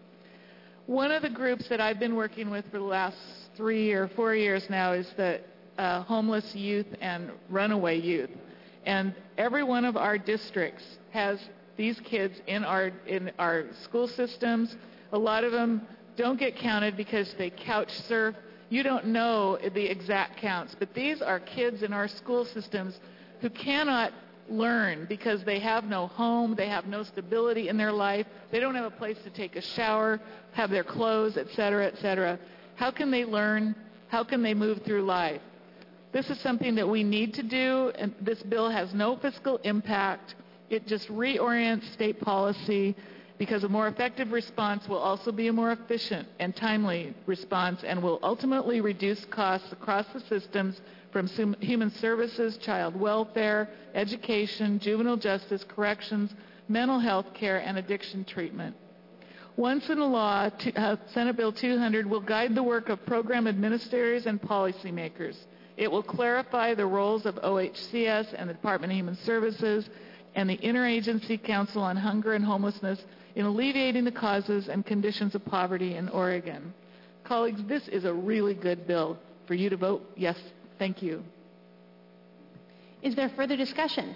One of the groups that I've been working with for the last 3 or 4 years now is the homeless youth and runaway youth. And every one of our districts has these kids in our school systems. A lot of them don't get counted because they couch surf. You don't know the exact counts, but these are kids in our school systems who cannot learn because they have no home, they have no stability in their life, they don't have a place to take a shower, have their clothes, etc., etc. How can they learn? How can they move through life? This is something that we need to do, and this bill has no fiscal impact. It just reorients state policy. because a more effective response will also be a more efficient and timely response and will ultimately reduce costs across the systems from human services, child welfare, education, juvenile justice, corrections, mental health care, and addiction treatment. Once in law, Senate Bill 200 will guide the work of program administrators and policymakers. It will clarify the roles of OHCS and the Department of Human Services and the Interagency Council on Hunger and Homelessness in alleviating the causes and conditions of poverty in Oregon. Colleagues, this is a really good bill for you to vote yes. Thank you. Is there further discussion?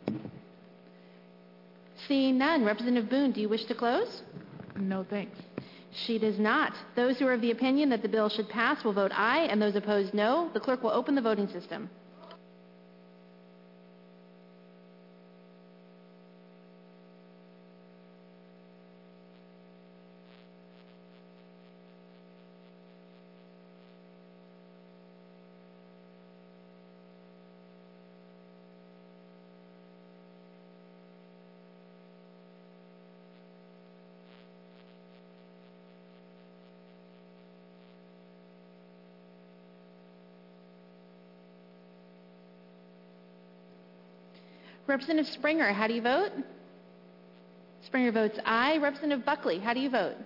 Seeing none, Representative Boone, do you wish to close? No, thanks. She does not. Those who are of the opinion that the bill should pass will vote aye, and those opposed no. The clerk will open the voting system. Representative Springer, how do you vote? Springer votes aye. Representative Buckley, how do you vote?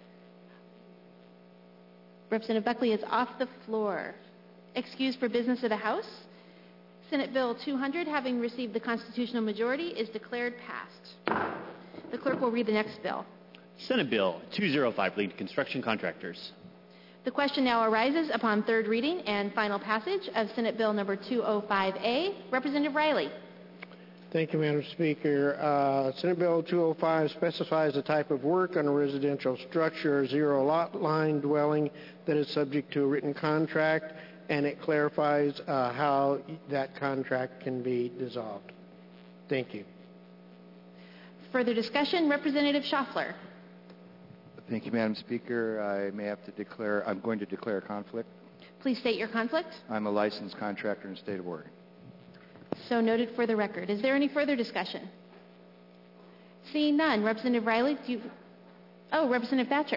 Representative Buckley is off the floor. Excused for business of the House. Senate Bill 200, having received the constitutional majority, is declared passed. The clerk will read the next bill. Senate Bill 205, lead construction contractors. The question now arises upon third reading and final passage of Senate Bill number 205A. Representative Riley. Thank you, Madam Speaker. Senate Bill 205 specifies the type of work on a residential structure, zero lot line dwelling that is subject to a written contract, and it clarifies how that contract can be dissolved. Thank you. Further discussion, Representative Schaffler. Thank you, Madam Speaker. I'm going to declare a conflict. Please state your conflict. I'm a licensed contractor in the state of Oregon. So noted for the record. Is there any further discussion? Seeing none, Representative Riley, Representative Thatcher.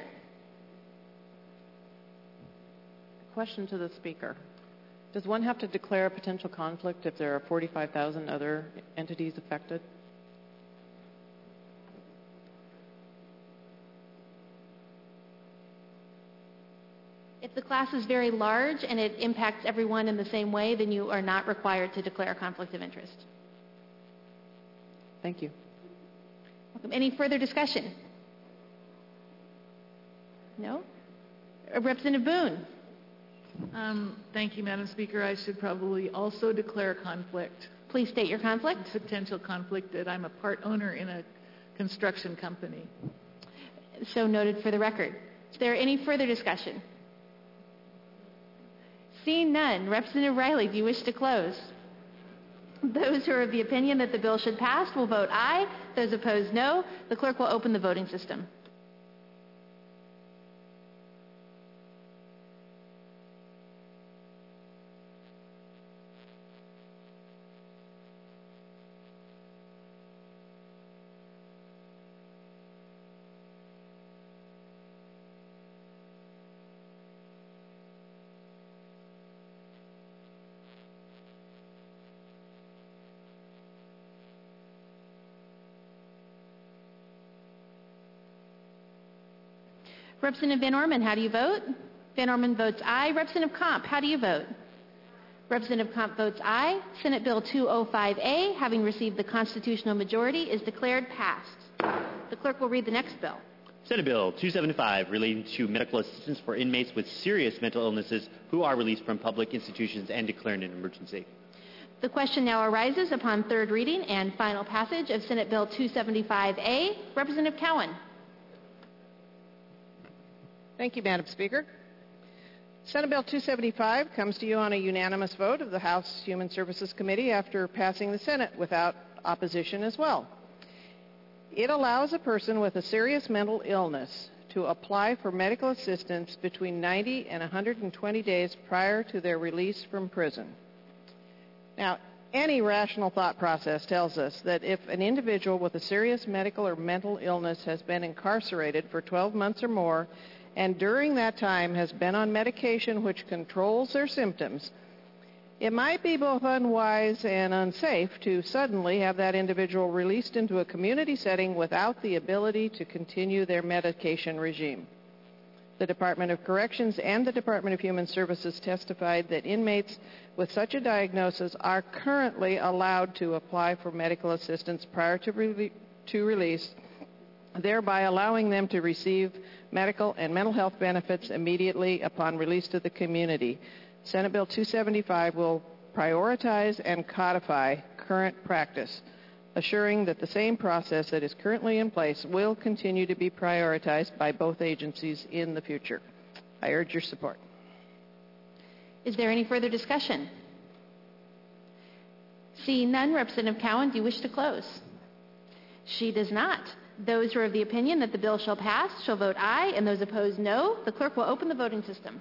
Question to the Speaker. Does one have to declare a potential conflict if there are 45,000 other entities affected? If the class is very large and it impacts everyone in the same way, then you are not required to declare a conflict of interest. Thank you. Welcome. Any further discussion? No? Representative Boone. Thank you, Madam Speaker. I should probably also declare a conflict. Please state your conflict. Potential conflict that I'm a part owner in a construction company. So noted for the record. Is there any further discussion? Seeing none, Representative Riley, do you wish to close? Those who are of the opinion that the bill should pass will vote aye. Those opposed, no. The clerk will open the voting system. Representative Van Orman, how do you vote? Van Orman votes aye. Representative Comp, how do you vote? Representative Comp votes aye. Senate Bill 205A, having received the constitutional majority, is declared passed. The clerk will read the next bill. Senate Bill 275, relating to medical assistance for inmates with serious mental illnesses who are released from public institutions and declared an emergency. The question now arises upon third reading and final passage of Senate Bill 275A. Representative Cowan. Thank you, Madam Speaker. Senate Bill 275 comes to you on a unanimous vote of the House Human Services Committee after passing the Senate without opposition as well. It allows a person with a serious mental illness to apply for medical assistance between 90 and 120 days prior to their release from prison. Now, Any rational thought process tells us that if an individual with a serious medical or mental illness has been incarcerated for 12 months or more, and during that time has been on medication which controls their symptoms, it might be both unwise and unsafe to suddenly have that individual released into a community setting without the ability to continue their medication regime. The Department of Corrections and the Department of Human Services testified that inmates with such a diagnosis are currently allowed to apply for medical assistance prior to release, thereby allowing them to receive medical and mental health benefits immediately upon release to the community. Senate Bill 275 will prioritize and codify current practice, assuring that the same process that is currently in place will continue to be prioritized by both agencies in the future. I urge your support. Is there any further discussion? Seeing none, Representative Cowan, do you wish to close? She does not. Those who are of the opinion that the bill shall pass shall vote aye, and those opposed no. The clerk will open the voting system.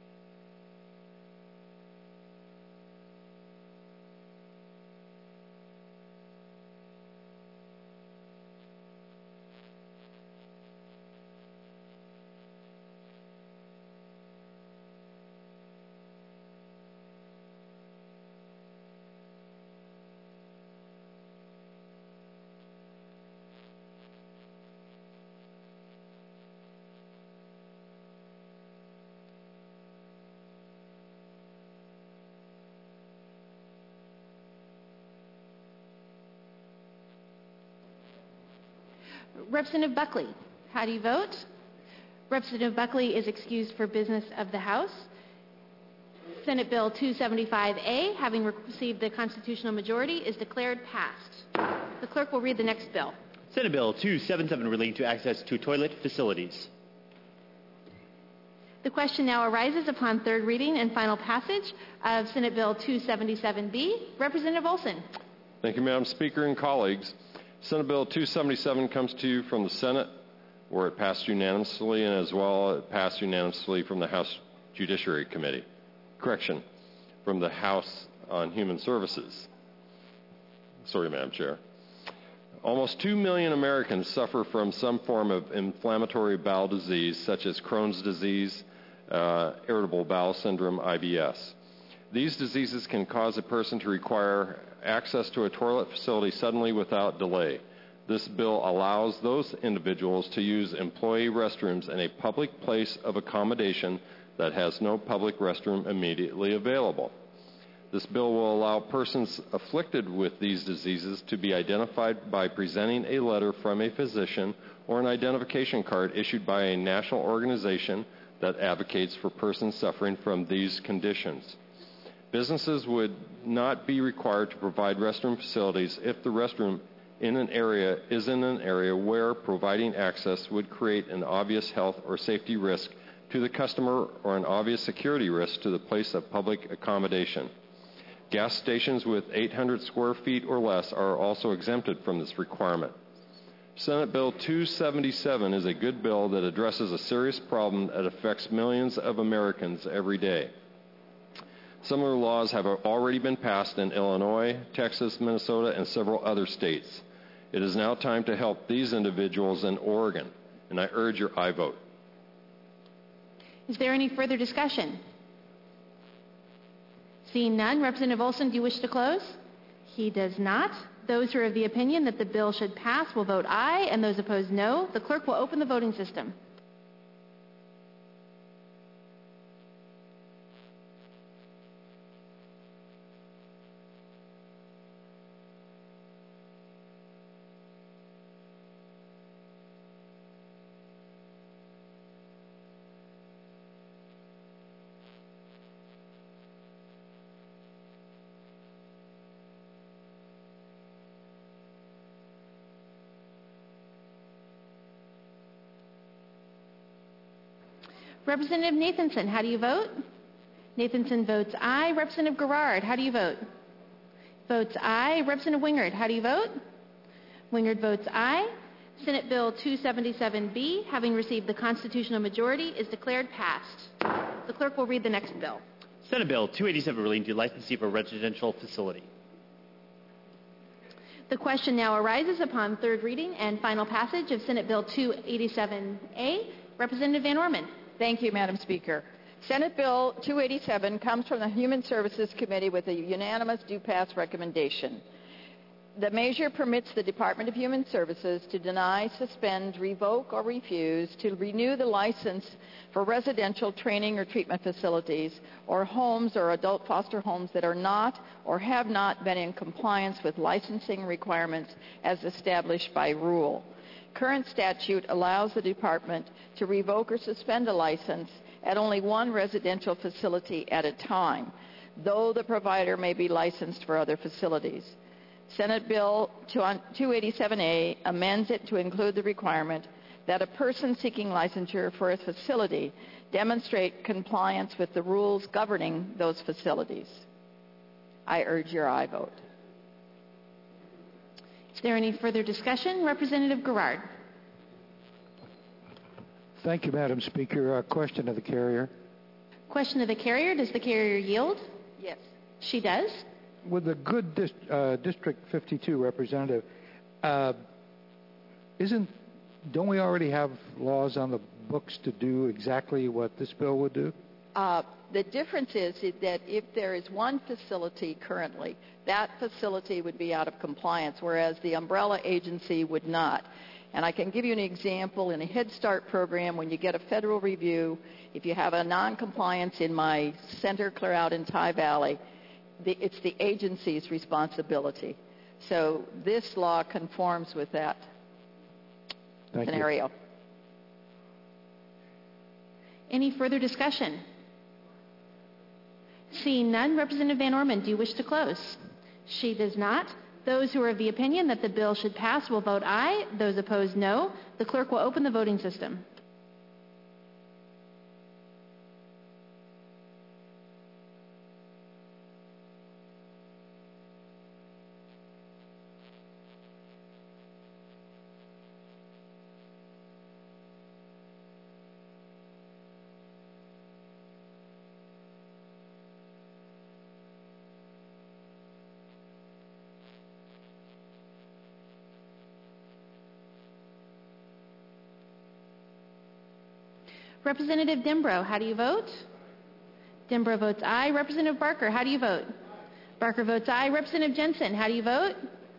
Representative Buckley, how do you vote? Representative Buckley is excused for business of the House. Senate Bill 275A, having received the constitutional majority, is declared passed. The clerk will read the next bill. Senate Bill 277 relating to access to toilet facilities. The question now arises upon third reading and final passage of Senate Bill 277B. Representative Olson. Thank you, Madam Speaker and colleagues. Senate Bill 277 comes to you from the Senate, where it passed unanimously, and as well it passed unanimously from the House Judiciary Committee. Correction, from the House on Human Services. Sorry, Madam Chair. Almost 2 million Americans suffer from some form of inflammatory bowel disease, such as Crohn's disease, irritable bowel syndrome, IBS. These diseases can cause a person to require access to a toilet facility suddenly without delay. This bill allows those individuals to use employee restrooms in a public place of accommodation that has no public restroom immediately available. This bill will allow persons afflicted with these diseases to be identified by presenting a letter from a physician or an identification card issued by a national organization that advocates for persons suffering from these conditions. Businesses would not be required to provide restroom facilities if the restroom in an area is in an area where providing access would create an obvious health or safety risk to the customer or an obvious security risk to the place of public accommodation. Gas stations with 800 square feet or less are also exempted from this requirement. Senate Bill 277 is a good bill that addresses a serious problem that affects millions of Americans every day. Similar laws have already been passed in Illinois, Texas, Minnesota, and several other states. It is now time to help these individuals in Oregon, and I urge your aye vote. Is there any further discussion? Seeing none, Representative Olson, do you wish to close? He does not. Those who are of the opinion that the bill should pass will vote aye, and those opposed no. The clerk will open the voting system. Representative Nathanson, how do you vote? Nathanson votes aye. Representative Garrard, how do you vote? Votes aye. Representative Wingard, how do you vote? Wingard votes aye. Senate Bill 277B, having received the constitutional majority, is declared passed. The clerk will read the next bill. Senate Bill 287 relating to licensing for a residential facility. The question now arises upon third reading and final passage of Senate Bill 287A. Representative Van Orman. Thank you, Madam Speaker. Senate Bill 287 comes from the Human Services Committee with a unanimous do-pass recommendation. The measure permits the Department of Human Services to deny, suspend, revoke, or refuse to renew the license for residential training or treatment facilities or homes or adult foster homes that are not or have not been in compliance with licensing requirements as established by rule. Current statute allows the Department to revoke or suspend a license at only one residential facility at a time, though the provider may be licensed for other facilities. Senate Bill 287A amends it to include the requirement that a person seeking licensure for a facility demonstrate compliance with the rules governing those facilities. I urge your aye vote. Is there any further discussion? Representative Garrard. Thank you, Madam Speaker. Question of the carrier. Question of the carrier. Does the carrier yield? Yes. She does. With the good District 52 representative, don't we already have laws on the books to do exactly what this bill would do? The difference is that if there is one facility currently, that facility would be out of compliance, whereas the umbrella agency would not. And I can give you an example. In a Head Start program, when you get a federal review, if you have a non-compliance in my center clear out in Tye Valley, it's the agency's responsibility. So this law conforms with that scenario. Any further discussion? Seeing none, Representative Van Orman, do you wish to close? She does not. Those who are of the opinion that the bill should pass will vote aye. Those opposed, no. The clerk will open the voting system. Representative Dembro, how do you vote? Dembro votes aye. Representative Barker, how do you vote? Barker votes aye. Representative Jensen, how do you vote?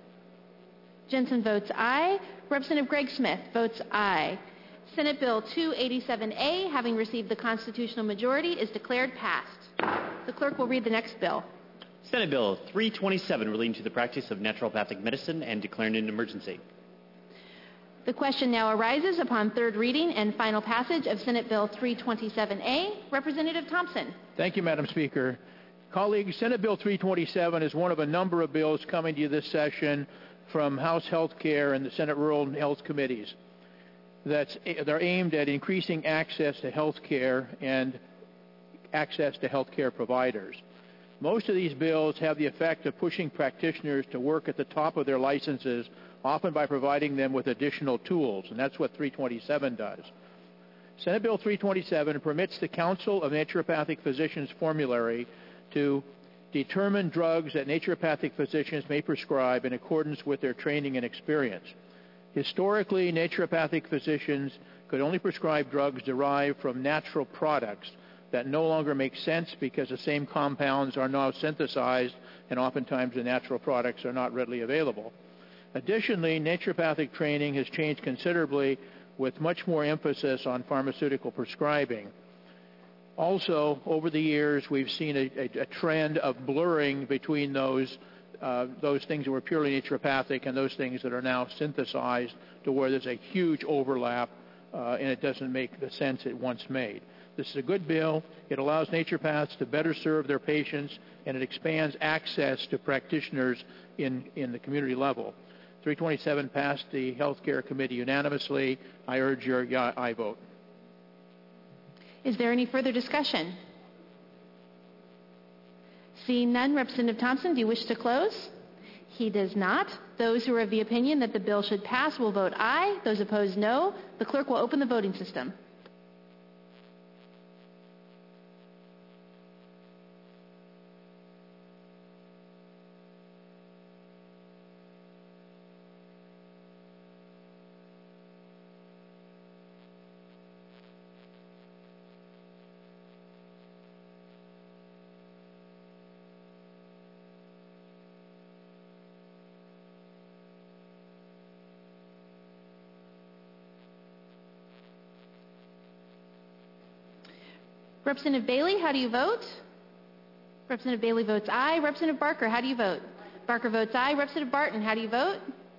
Jensen votes aye. Representative Greg Smith votes aye. Senate Bill 287A, having received the constitutional majority, is declared passed. The clerk will read the next bill. Senate Bill 327, relating to the practice of naturopathic medicine and declaring an emergency. The question now arises upon third reading and final passage of Senate Bill 327A. Representative Thompson. Thank you, Madam Speaker. Colleagues, Senate Bill 327 is one of a number of bills coming to you this session from House Health Care and the Senate Rural and Health Committees. They're aimed at increasing access to health care and access to health care providers. Most of these bills have the effect of pushing practitioners to work at the top of their licenses, often by providing them with additional tools, and that's what 327 does. Senate Bill 327 permits the Council of Naturopathic Physicians formulary to determine drugs that naturopathic physicians may prescribe in accordance with their training and experience. Historically, naturopathic physicians could only prescribe drugs derived from natural products that no longer make sense because the same compounds are now synthesized and oftentimes the natural products are not readily available. Additionally, naturopathic training has changed considerably with much more emphasis on pharmaceutical prescribing. Also, over the years, we've seen a trend of blurring between those things that were purely naturopathic and those things that are now synthesized to where there's a huge overlap and it doesn't make the sense it once made. This is a good bill. It allows naturopaths to better serve their patients, and it expands access to practitioners in the community level. 327 passed the Health Care Committee unanimously. I urge your aye vote. Is there any further discussion? Seeing none, Representative Thompson, do you wish to close? He does not. Those who are of the opinion that the bill should pass will vote aye. Those opposed, no. The clerk will open the voting system. Representative Bailey, how do you vote? Representative Bailey votes aye. Representative Barker, how do you vote? Barker votes aye. Representative Barton, how do you vote?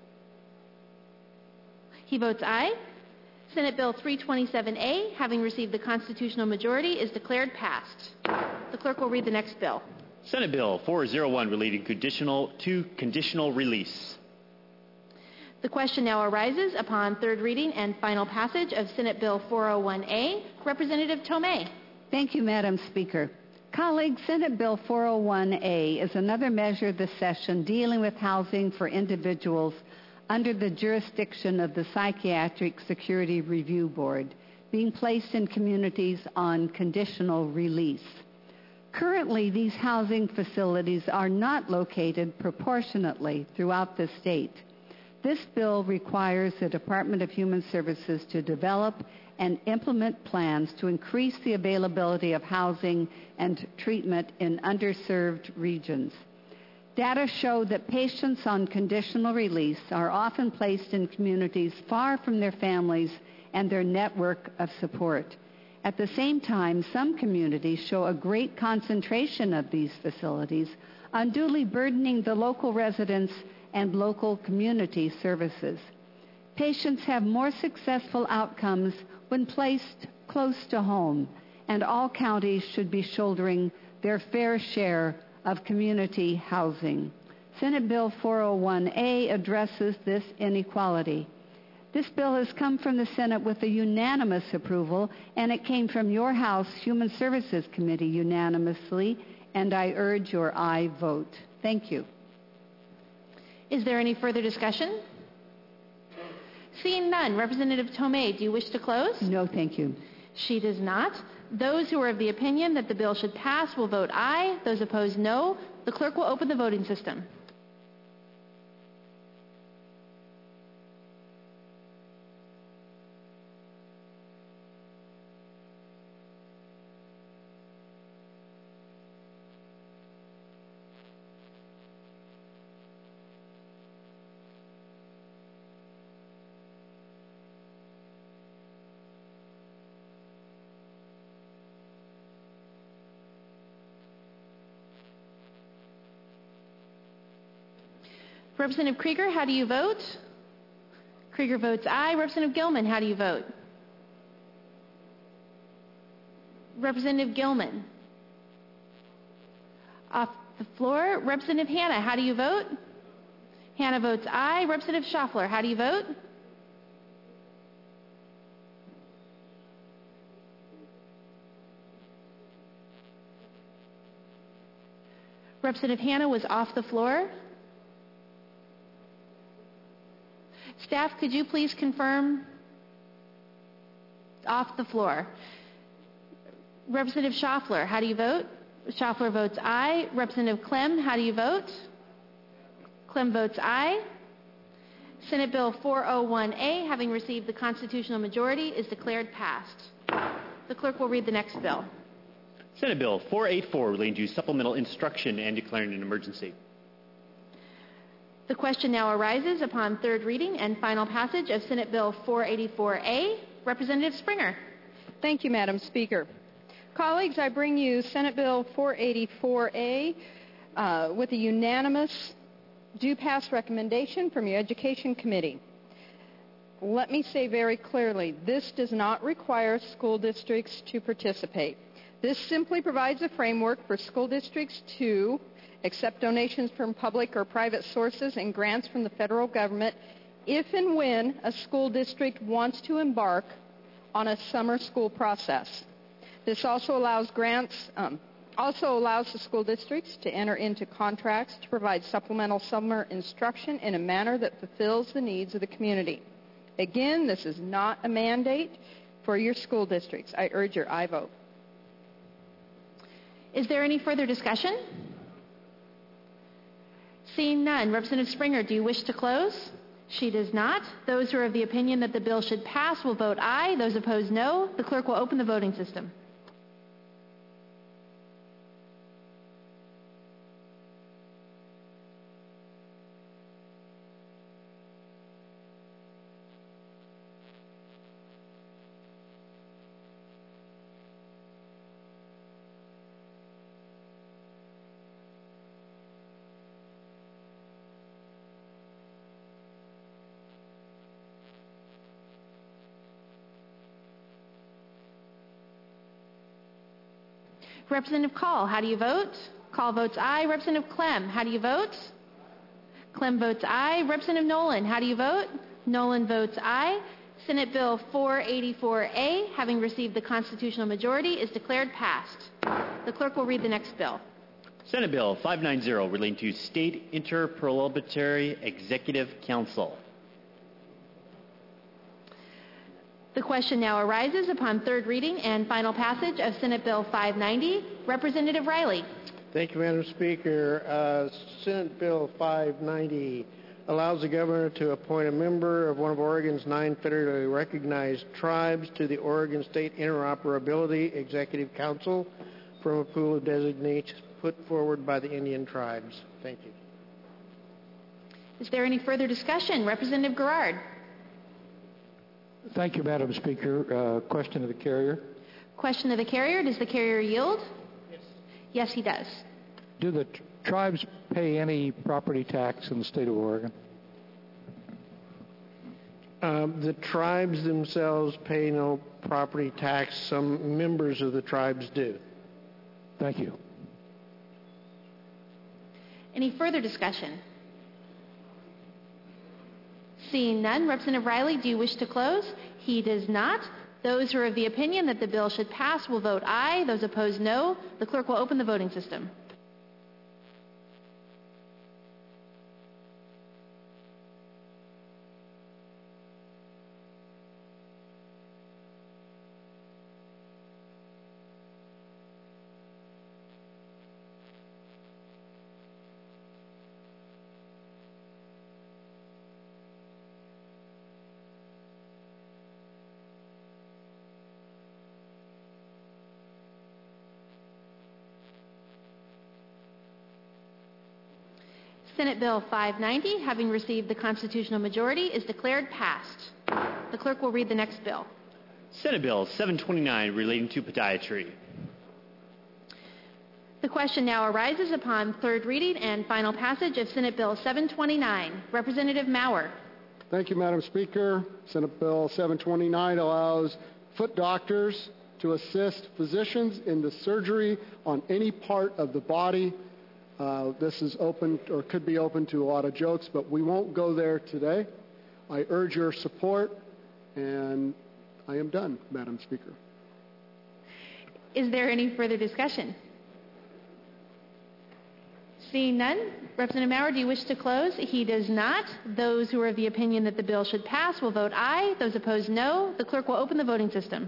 He votes aye. Senate Bill 327A, having received the constitutional majority, is declared passed. The clerk will read the next bill. Senate Bill 401 relating to conditional release. The question now arises upon third reading and final passage of Senate Bill 401A. Representative Tomei. Thank you, Madam Speaker. Colleagues, Senate Bill 401A is another measure this session dealing with housing for individuals under the jurisdiction of the Psychiatric Security Review Board, being placed in communities on conditional release. Currently, these housing facilities are not located proportionately throughout the state. This bill requires the Department of Human Services to develop and implement plans to increase the availability of housing and treatment in underserved regions. Data show that patients on conditional release are often placed in communities far from their families and their network of support. At the same time, some communities show a great concentration of these facilities, unduly burdening the local residents and local community services. Patients have more successful outcomes when placed close to home, and all counties should be shouldering their fair share of community housing. Senate Bill 401A addresses this inequality. This bill has come from the Senate with a unanimous approval, and it came from your House Human Services Committee unanimously, and I urge your aye vote. Thank you. Is there any further discussion? Seeing none, Representative Tomei, do you wish to close? No, thank you. She does not. Those who are of the opinion that the bill should pass will vote aye. Those opposed, no. The clerk will open the voting system. Representative Krieger, how do you vote? Krieger votes aye. Representative Gilman, how do you vote? Representative Gilman. Off the floor. Representative Hanna, how do you vote? Hanna votes aye. Representative Schaffler, how do you vote? Representative Hanna was off the floor. Staff, could you please confirm? Off the floor. Representative Schaffler, how do you vote? Schaffler votes aye. Representative Clem, how do you vote? Clem votes aye. Senate Bill 401A, having received the constitutional majority, is declared passed. The clerk will read the next bill. Senate Bill 484 relating to supplemental instruction and declaring an emergency. The question now arises upon third reading and final passage of Senate Bill 484A. Representative Springer. Thank you, Madam Speaker. Colleagues, I bring you Senate Bill 484A with a unanimous do pass recommendation from your Education Committee. Let me say very clearly, this does not require school districts to participate. This simply provides a framework for school districts to accept donations from public or private sources and grants from the federal government if and when a school district wants to embark on a summer school process. This also allows the school districts to enter into contracts to provide supplemental summer instruction in a manner that fulfills the needs of the community. Again, this is not a mandate for your school districts. I urge your aye vote. Is there any further discussion? Seeing none, Representative Springer, do you wish to close? She does not. Those who are of the opinion that the bill should pass will vote aye. Those opposed, no. The clerk will open the voting system. Representative Call, how do you vote? Call votes aye. Representative Clem, how do you vote? Clem votes aye. Representative Nolan, how do you vote? Nolan votes aye. Senate Bill 484A, having received the constitutional majority, is declared passed. The clerk will read the next bill. Senate Bill 590, relating to State Interparliamentary Executive Council. The question now arises upon third reading and final passage of Senate Bill 590. Representative Riley. Thank you, Madam Speaker. Senate Bill 590 allows the governor to appoint a member of one of Oregon's 9 federally recognized tribes to the Oregon State Interoperability Executive Council from a pool of designates put forward by the Indian tribes. Thank you. Is there any further discussion? Representative Garrard. Thank you, Madam Speaker. Question to the carrier. Question to the carrier. Does the carrier yield? Yes. Yes, he does. Do the tribes pay any property tax in the state of Oregon? The tribes themselves pay no property tax. Some members of the tribes do. Thank you. Any further discussion? Seeing none, Representative Riley, do you wish to close? He does not. Those who are of the opinion that the bill should pass will vote aye. Those opposed, no. The clerk will open the voting system. Senate Bill 590, having received the constitutional majority, is declared passed. The clerk will read the next bill. Senate Bill 729, relating to podiatry. The question now arises upon third reading and final passage of Senate Bill 729. Representative Maurer. Thank you, Madam Speaker. Senate Bill 729 allows foot doctors to assist physicians in the surgery on any part of the body. This is open, or could be open to a lot of jokes, but we won't go there today. I urge your support, and I am done, Madam Speaker. Is there any further discussion? Seeing none, Representative Maurer, do you wish to close? He does not. Those who are of the opinion that the bill should pass will vote aye. Those opposed, no. The clerk will open the voting system.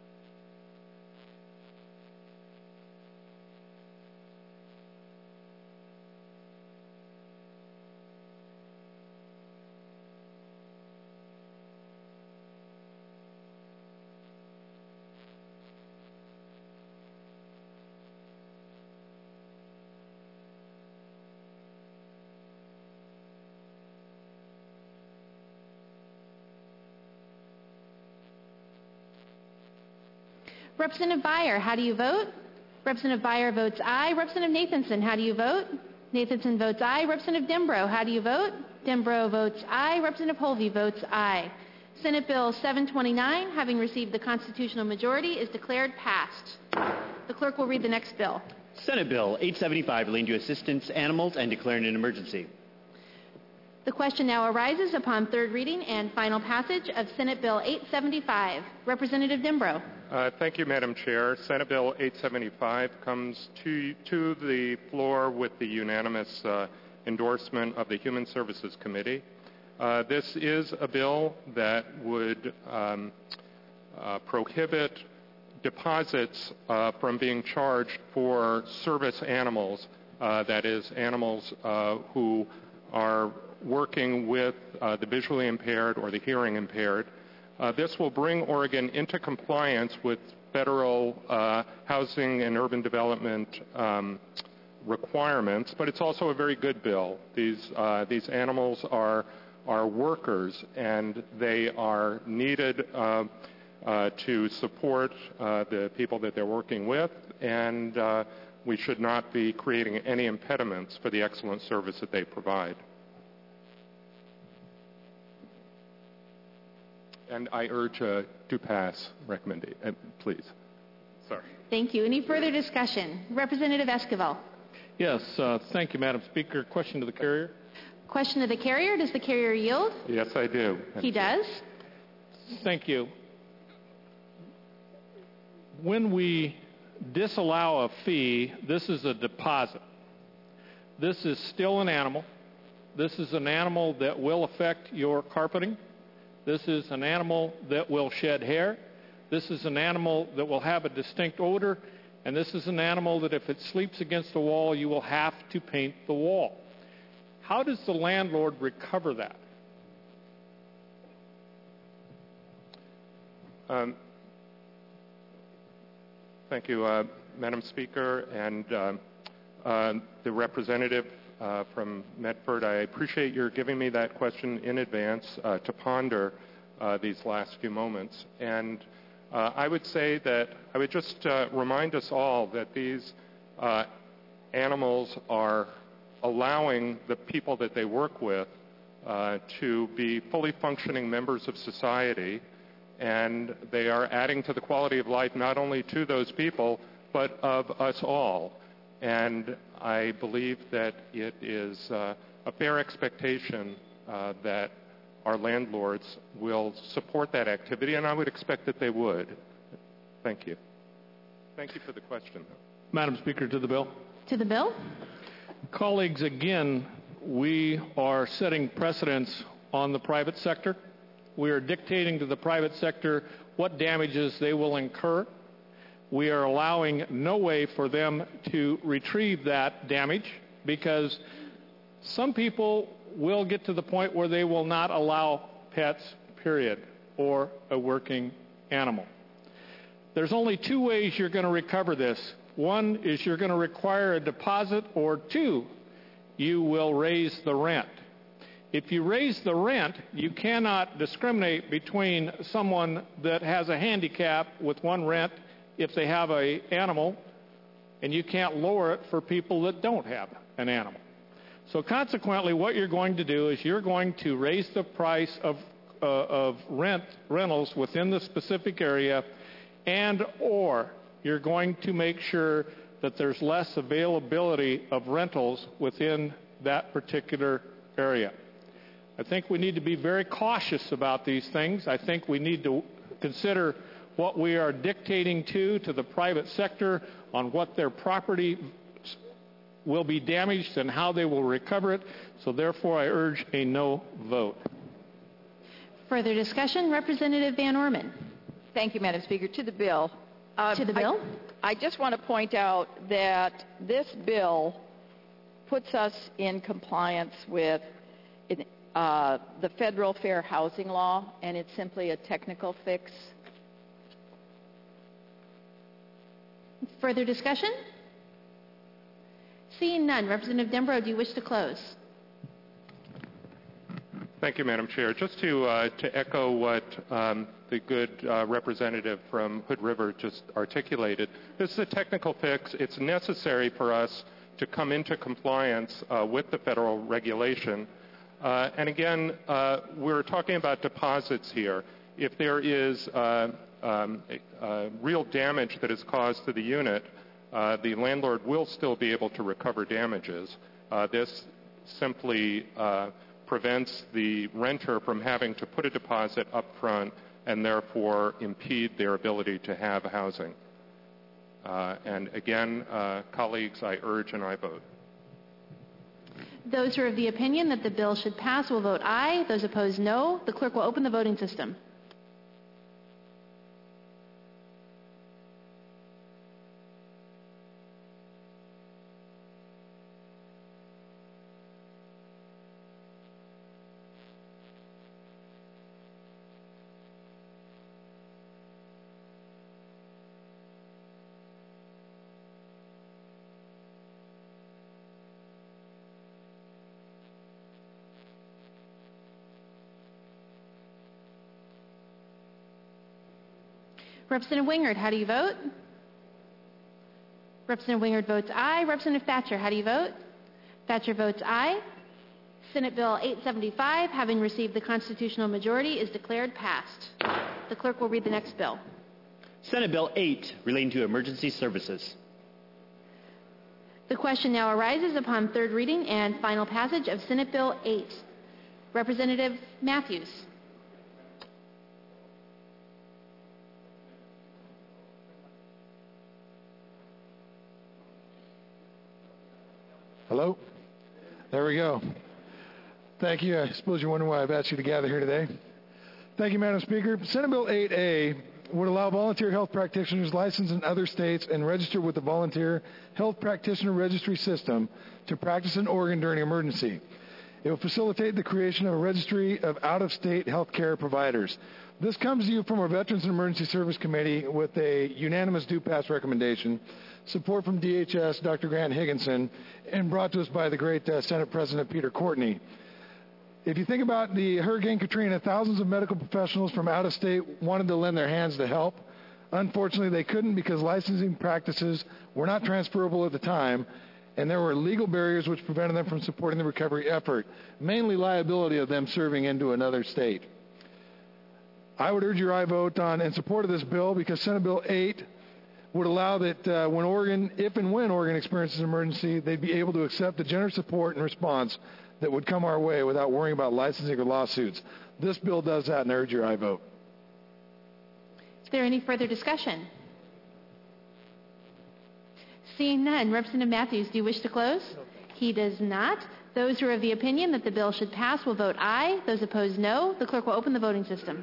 Representative Byer, how do you vote? Representative Byer votes aye. Representative Nathanson, how do you vote? Nathanson votes aye. Representative Dembrow, how do you vote? Dembrow votes aye. Representative Holvey votes aye. Senate Bill 729, having received the constitutional majority, is declared passed. The clerk will read the next bill. Senate Bill 875, relating to assistance animals and declaring an emergency. The question now arises upon third reading and final passage of Senate Bill 875. Representative Dembrow. Thank you, Madam Chair. Senate Bill 875 comes to the floor with the unanimous endorsement of the Human Services Committee. This is a bill that would prohibit deposits from being charged for service animals, that is, animals who are working with the visually impaired or the hearing impaired. This will bring Oregon into compliance with federal housing and urban development requirements, but it's also a very good bill. These animals are workers, and they are needed to support the people that they're working with, and we should not be creating any impediments for the excellent service that they provide. And I urge to pass recommendation, please. Sorry. Thank you. Any further discussion? Representative Esquivel. Yes, thank you, Madam Speaker. Question to the carrier. Question to the carrier. Does the carrier yield? Yes, I do. He does. Thank you. When we disallow a fee, this is a deposit. This is still an animal. This is an animal that will affect your carpeting. This is an animal that will shed hair. This is an animal that will have a distinct odor. And this is an animal that if it sleeps against a wall, you will have to paint the wall. How does the landlord recover that? Thank you, Madam Speaker, and the representative from Medford. I appreciate your giving me that question in advance to ponder these last few moments. And I would say that I would just remind us all that these animals are allowing the people that they work with to be fully functioning members of society, and they are adding to the quality of life not only to those people, but of us all. And I believe that it is a fair expectation that our landlords will support that activity, and I would expect that they would. Thank you. Thank you for the question. Madam Speaker, to the bill. To the bill. Colleagues, again, we are setting precedents on the private sector. We are dictating to the private sector what damages they will incur. We are allowing no way for them to retrieve that damage because some people will get to the point where they will not allow pets, period, or a working animal. There's only two ways you're going to recover this. One is you're going to require a deposit, or two, you will raise the rent. If you raise the rent, you cannot discriminate between someone that has a handicap with one rent if they have an animal, and you can't lower it for people that don't have an animal. So consequently, what you're going to do is you're going to raise the price of rentals within the specific area, and or you're going to make sure that there's less availability of rentals within that particular area. I think we need to be very cautious about these things. I think we need to consider what we are dictating to the private sector on what their property will be damaged and how they will recover it. So therefore, I urge a no vote. Further discussion? Representative Van Orman. Thank you, Madam Speaker. To the bill. To the bill. I just want to point out that this bill puts us in compliance with the federal fair housing law, and it's simply a technical fix. Further discussion? Seeing none, Representative Dembrow, do you wish to close? Thank you, Madam Chair. Just to echo what the good representative from Hood River just articulated, this is a technical fix. It's necessary for us to come into compliance with the federal regulation. And again, we're talking about deposits here. If there is real damage that is caused to the unit, the landlord will still be able to recover damages. This simply prevents the renter from having to put a deposit up front and therefore impede their ability to have housing. And again, colleagues, I urge and I vote. Those who are of the opinion that the bill should pass will vote aye. Those opposed, no. The clerk will open the voting system. Representative Wingard, how do you vote? Representative Wingard votes aye. Representative Thatcher, how do you vote? Thatcher votes aye. Senate Bill 875, having received the constitutional majority, is declared passed. The clerk will read the next bill. Senate Bill 8, relating to emergency services. The question now arises upon third reading and final passage of Senate Bill 8. Representative Matthews. Hello? There we go. Thank you. I suppose you're wondering why I've asked you to gather here today. Thank you, Madam Speaker. Senate Bill 8A would allow volunteer health practitioners licensed in other states and registered with the Volunteer Health Practitioner Registry System to practice in Oregon during an emergency. It will facilitate the creation of a registry of out-of-state health care providers. This comes to you from our Veterans and Emergency Service Committee with a unanimous do-pass recommendation, support from DHS, Dr. Grant Higginson, and brought to us by the great Senate President Peter Courtney. If you think about the Hurricane Katrina, thousands of medical professionals from out of state wanted to lend their hands to help. Unfortunately, they couldn't because licensing practices were not transferable at the time, and there were legal barriers which prevented them from supporting the recovery effort, mainly liability of them serving into another state. I would urge your aye vote on in support of this bill because Senate Bill 8 would allow that if and when Oregon experiences an emergency, they'd be able to accept the generous support and response that would come our way without worrying about licensing or lawsuits. This bill does that, and I urge your aye vote. Is there any further discussion? Seeing none, Representative Matthews, do you wish to close? No. He does not. Those who are of the opinion that the bill should pass will vote aye. Those opposed, no. The clerk will open the voting system.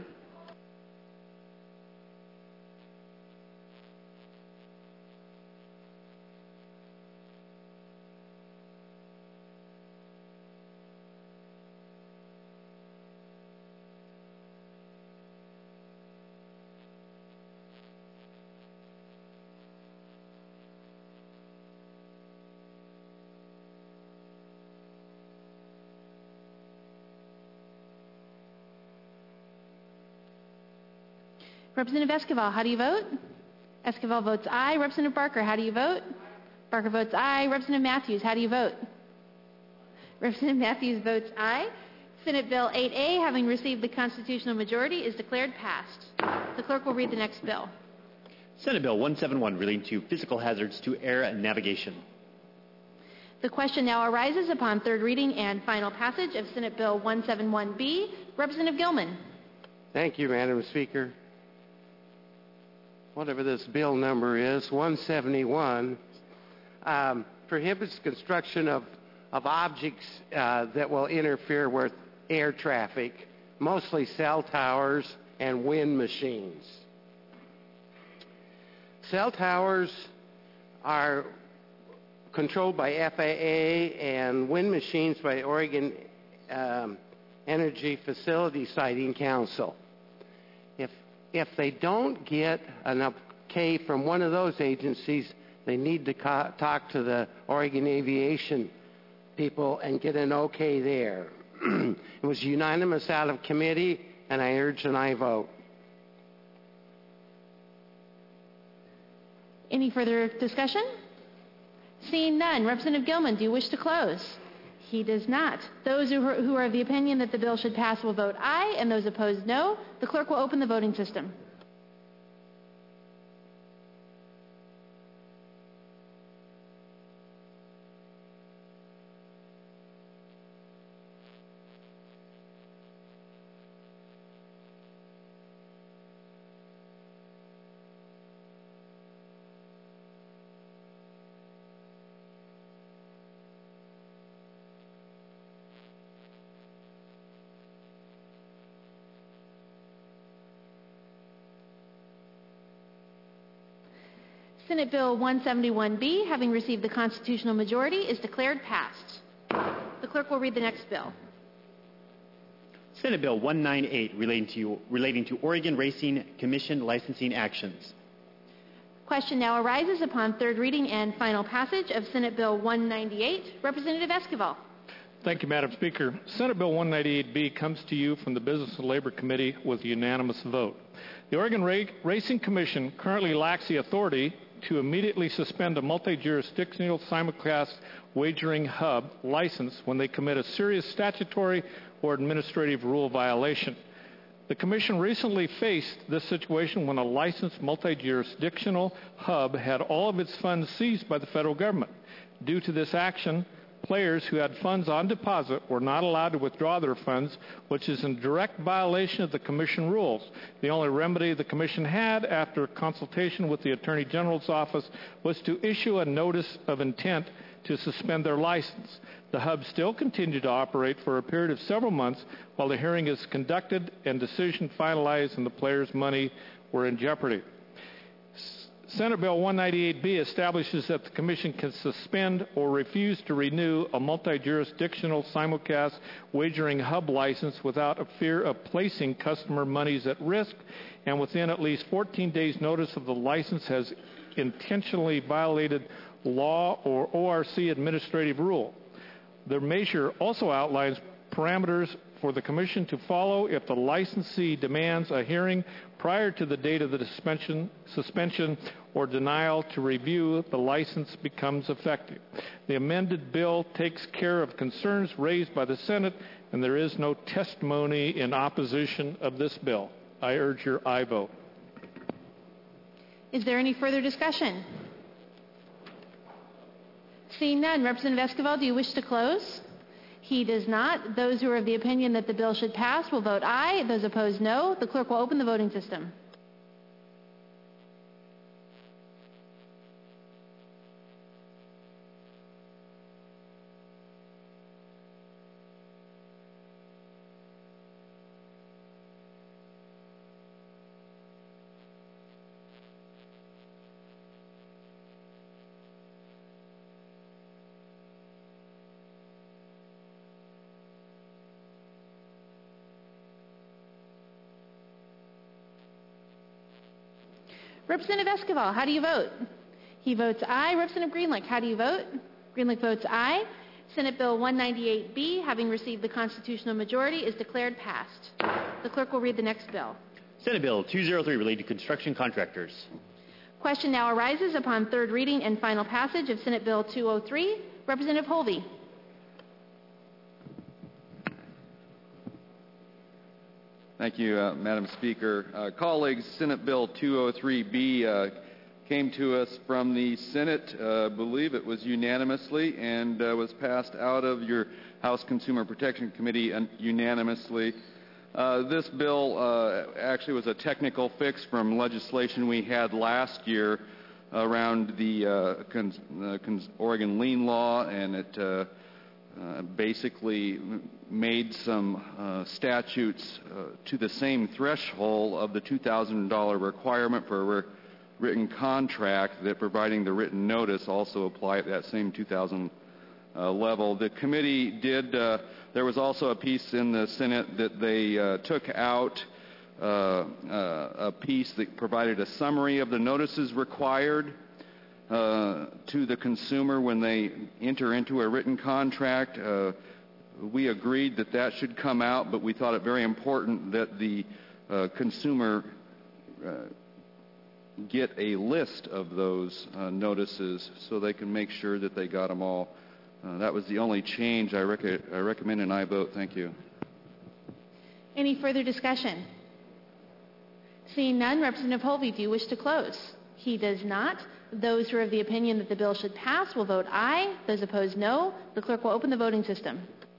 Representative Esquivel, how do you vote? Esquivel votes aye. Representative Barker, how do you vote? Barker votes aye. Representative Matthews, how do you vote? Representative Matthews votes aye. Senate Bill 8A, having received the constitutional majority, is declared passed. The clerk will read the next bill. Senate Bill 171, relating to physical hazards to air navigation. The question now arises upon third reading and final passage of Senate Bill 171B. Representative Gilman. Thank you, Madam Speaker. Whatever this bill number is, 171, prohibits construction of objects that will interfere with air traffic, mostly cell towers and wind machines. Cell towers are controlled by FAA and wind machines by Oregon Energy Facility Siting Council. If they don't get an okay from one of those agencies, they need to talk to the Oregon Aviation people and get an okay there. It was unanimous out of committee, and I urge an aye vote. Any further discussion? Seeing none, Representative Gilman, do you wish to close? He does not. Those who are of the opinion that the bill should pass will vote aye, and those opposed, no. The clerk will open the voting system. Senate Bill 171B, having received the constitutional majority, is declared passed. The clerk will read the next bill. Senate Bill 198, relating to Oregon Racing Commission licensing actions. Question now arises upon third reading and final passage of Senate Bill 198. Representative Esquivel. Thank you, Madam Speaker. Senate Bill 198B comes to you from the Business and Labor Committee with a unanimous vote. The Oregon Racing Commission currently lacks the authority to immediately suspend a multi-jurisdictional simulcast wagering hub license when they commit a serious statutory or administrative rule violation. The Commission recently faced this situation when a licensed multi-jurisdictional hub had all of its funds seized by the federal government. Due to this action, players who had funds on deposit were not allowed to withdraw their funds, which is in direct violation of the Commission rules. The only remedy the Commission had, after consultation with the Attorney General's office, was to issue a notice of intent to suspend their license. The hub still continued to operate for a period of several months while the hearing is conducted and decision finalized and the players' money were in jeopardy. Senate Bill 198B establishes that the Commission can suspend or refuse to renew a multi-jurisdictional simulcast wagering hub license without a fear of placing customer monies at risk and within at least 14 days' notice of the license has intentionally violated law or ORC administrative rule. The measure also outlines parameters for the Commission to follow if the licensee demands a hearing prior to the date of the suspension or denial to review the license becomes effective. The amended bill takes care of concerns raised by the Senate, and there is no testimony in opposition of this bill. I urge your aye vote. Is there any further discussion? Seeing none, Representative Esquivel, do you wish to close? He does not. Those who are of the opinion that the bill should pass will vote aye. Those opposed, no. The clerk will open the voting system. Representative Esquivel, how do you vote? He votes aye. Representative Greenlick, how do you vote? Greenlick votes aye. Senate Bill 198B, having received the constitutional majority, is declared passed. The clerk will read the next bill. Senate Bill 203, related to construction contractors. Question now arises upon third reading and final passage of Senate Bill 203. Representative Holvey. Thank you, Madam Speaker. Colleagues, Senate Bill 203B came to us from the Senate. I believe it was unanimously and was passed out of your House Consumer Protection Committee unanimously. This bill actually was a technical fix from legislation we had last year around the Oregon lien law, and it basically made some statutes to the same threshold of the $2,000 requirement for a written contract, that providing the written notice also apply at that same $2,000 level. The committee did, there was also a piece in the Senate that they took out a piece that provided a summary of the notices required to the consumer when they enter into a written contract. We agreed that that should come out, but we thought it very important that the consumer get a list of those notices so they can make sure that they got them all. That was the only change. I recommend an aye vote. Thank you. Any further discussion? Seeing none, Representative Holvey, do you wish to close? He does not. Those who are of the opinion that the bill should pass will vote aye. Those opposed, no. The clerk will open the voting system.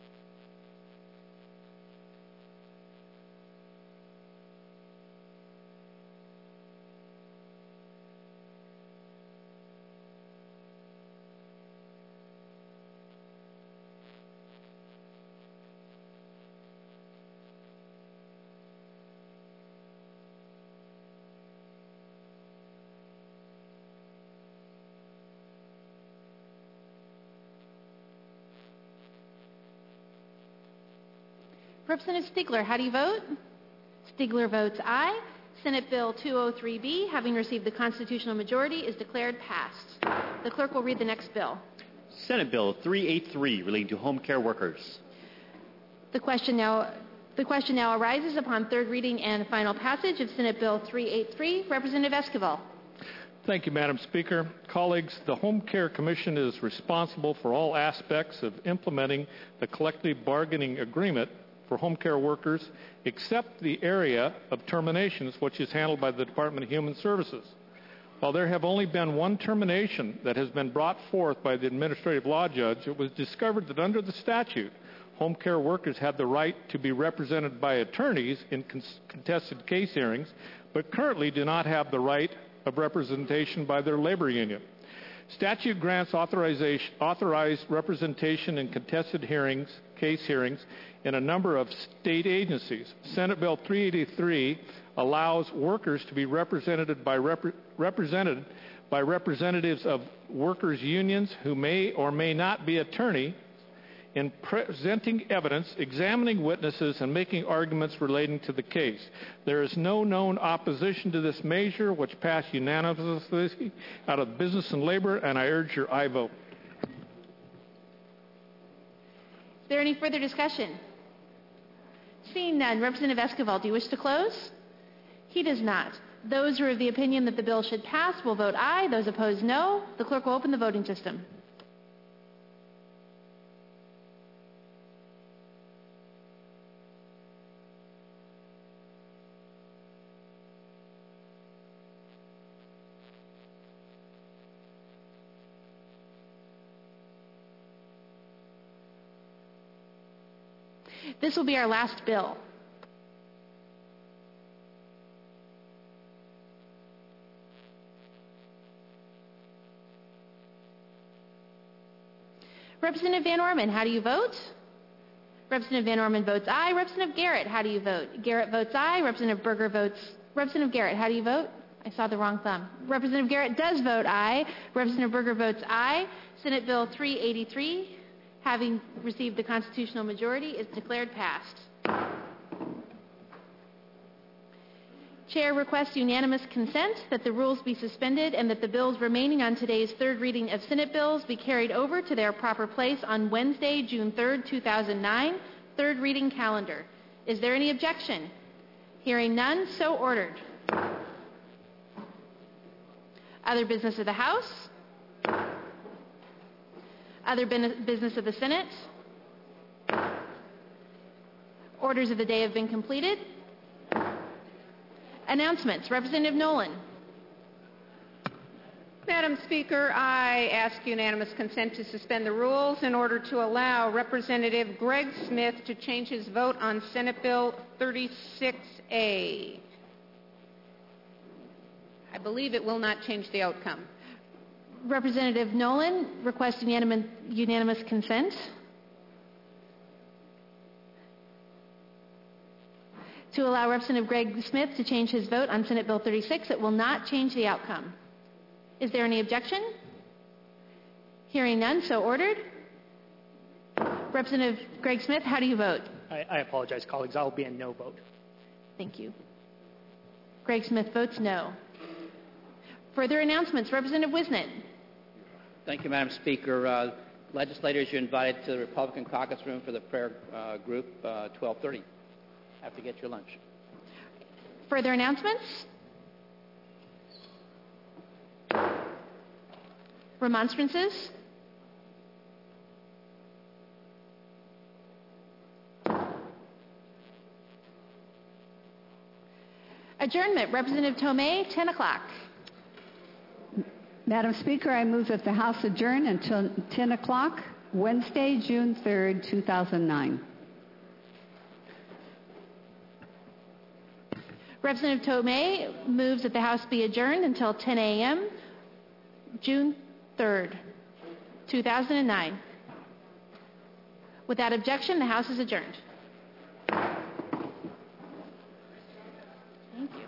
Representative Stiegler, how do you vote? Stiegler votes aye. Senate Bill 203B, having received the constitutional majority, is declared passed. The clerk will read the next bill. Senate Bill 383, relating to home care workers. The question now arises upon third reading and final passage of Senate Bill 383. Representative Esquivel. Thank you, Madam Speaker. Colleagues, the Home Care Commission is responsible for all aspects of implementing the collective bargaining agreement for home care workers, except the area of terminations, which is handled by the Department of Human Services. While there have only been one termination that has been brought forth by the administrative law judge, it was discovered that under the statute, home care workers had the right to be represented by attorneys in contested case hearings, but currently do not have the right of representation by their labor union. Statute grants authorized representation in contested case hearings in a number of state agencies. Senate Bill 383 allows workers to be represented by representatives of workers' unions who may or may not be attorney in presenting evidence, examining witnesses, and making arguments relating to the case. There is no known opposition to this measure, which passed unanimously out of Business and Labor, and I urge your aye vote. Is there any further discussion? Seeing none, Representative Esquivel, do you wish to close? He does not. Those who are of the opinion that the bill should pass will vote aye. Those opposed, no. The clerk will open the voting system. This will be our last bill. Representative Van Orman, how do you vote? Representative Van Orman votes aye. Representative Garrett, how do you vote? Garrett votes aye. Representative Berger votes... Representative Garrett, how do you vote? I saw the wrong thumb. Representative Garrett does vote aye. Representative Berger votes aye. Senate Bill 383, having received the constitutional majority, is declared passed. Chair requests unanimous consent that the rules be suspended and that the bills remaining on today's third reading of Senate bills be carried over to their proper place on Wednesday, June 3rd, 2009, third reading calendar. Is there any objection? Hearing none, so ordered. Other business of the House? Other business of the Senate? Orders of the day have been completed. Announcements. Representative Nolan. Madam Speaker, I ask unanimous consent to suspend the rules in order to allow Representative Greg Smith to change his vote on Senate Bill 36A. I believe it will not change the outcome. Representative Nolan requests unanimous consent. To allow Representative Greg Smith to change his vote on Senate Bill 36, it will not change the outcome. Is there any objection? Hearing none, so ordered. Representative Greg Smith, how do you vote? I apologize, colleagues. I'll be a no vote. Thank you. Greg Smith votes no. Further announcements. Representative Wisnett. Thank you, Madam Speaker. Legislators, you're invited to the Republican caucus room for the prayer group, 12:30. Have to get your lunch. Further announcements? Remonstrances? Adjournment. Representative Tomei, 10 o'clock. Madam Speaker, I move that the House adjourn until 10 o'clock, Wednesday, June 3rd, 2009. Representative Tomei moves that the House be adjourned until 10 a.m., June 3rd, 2009. Without objection, the House is adjourned.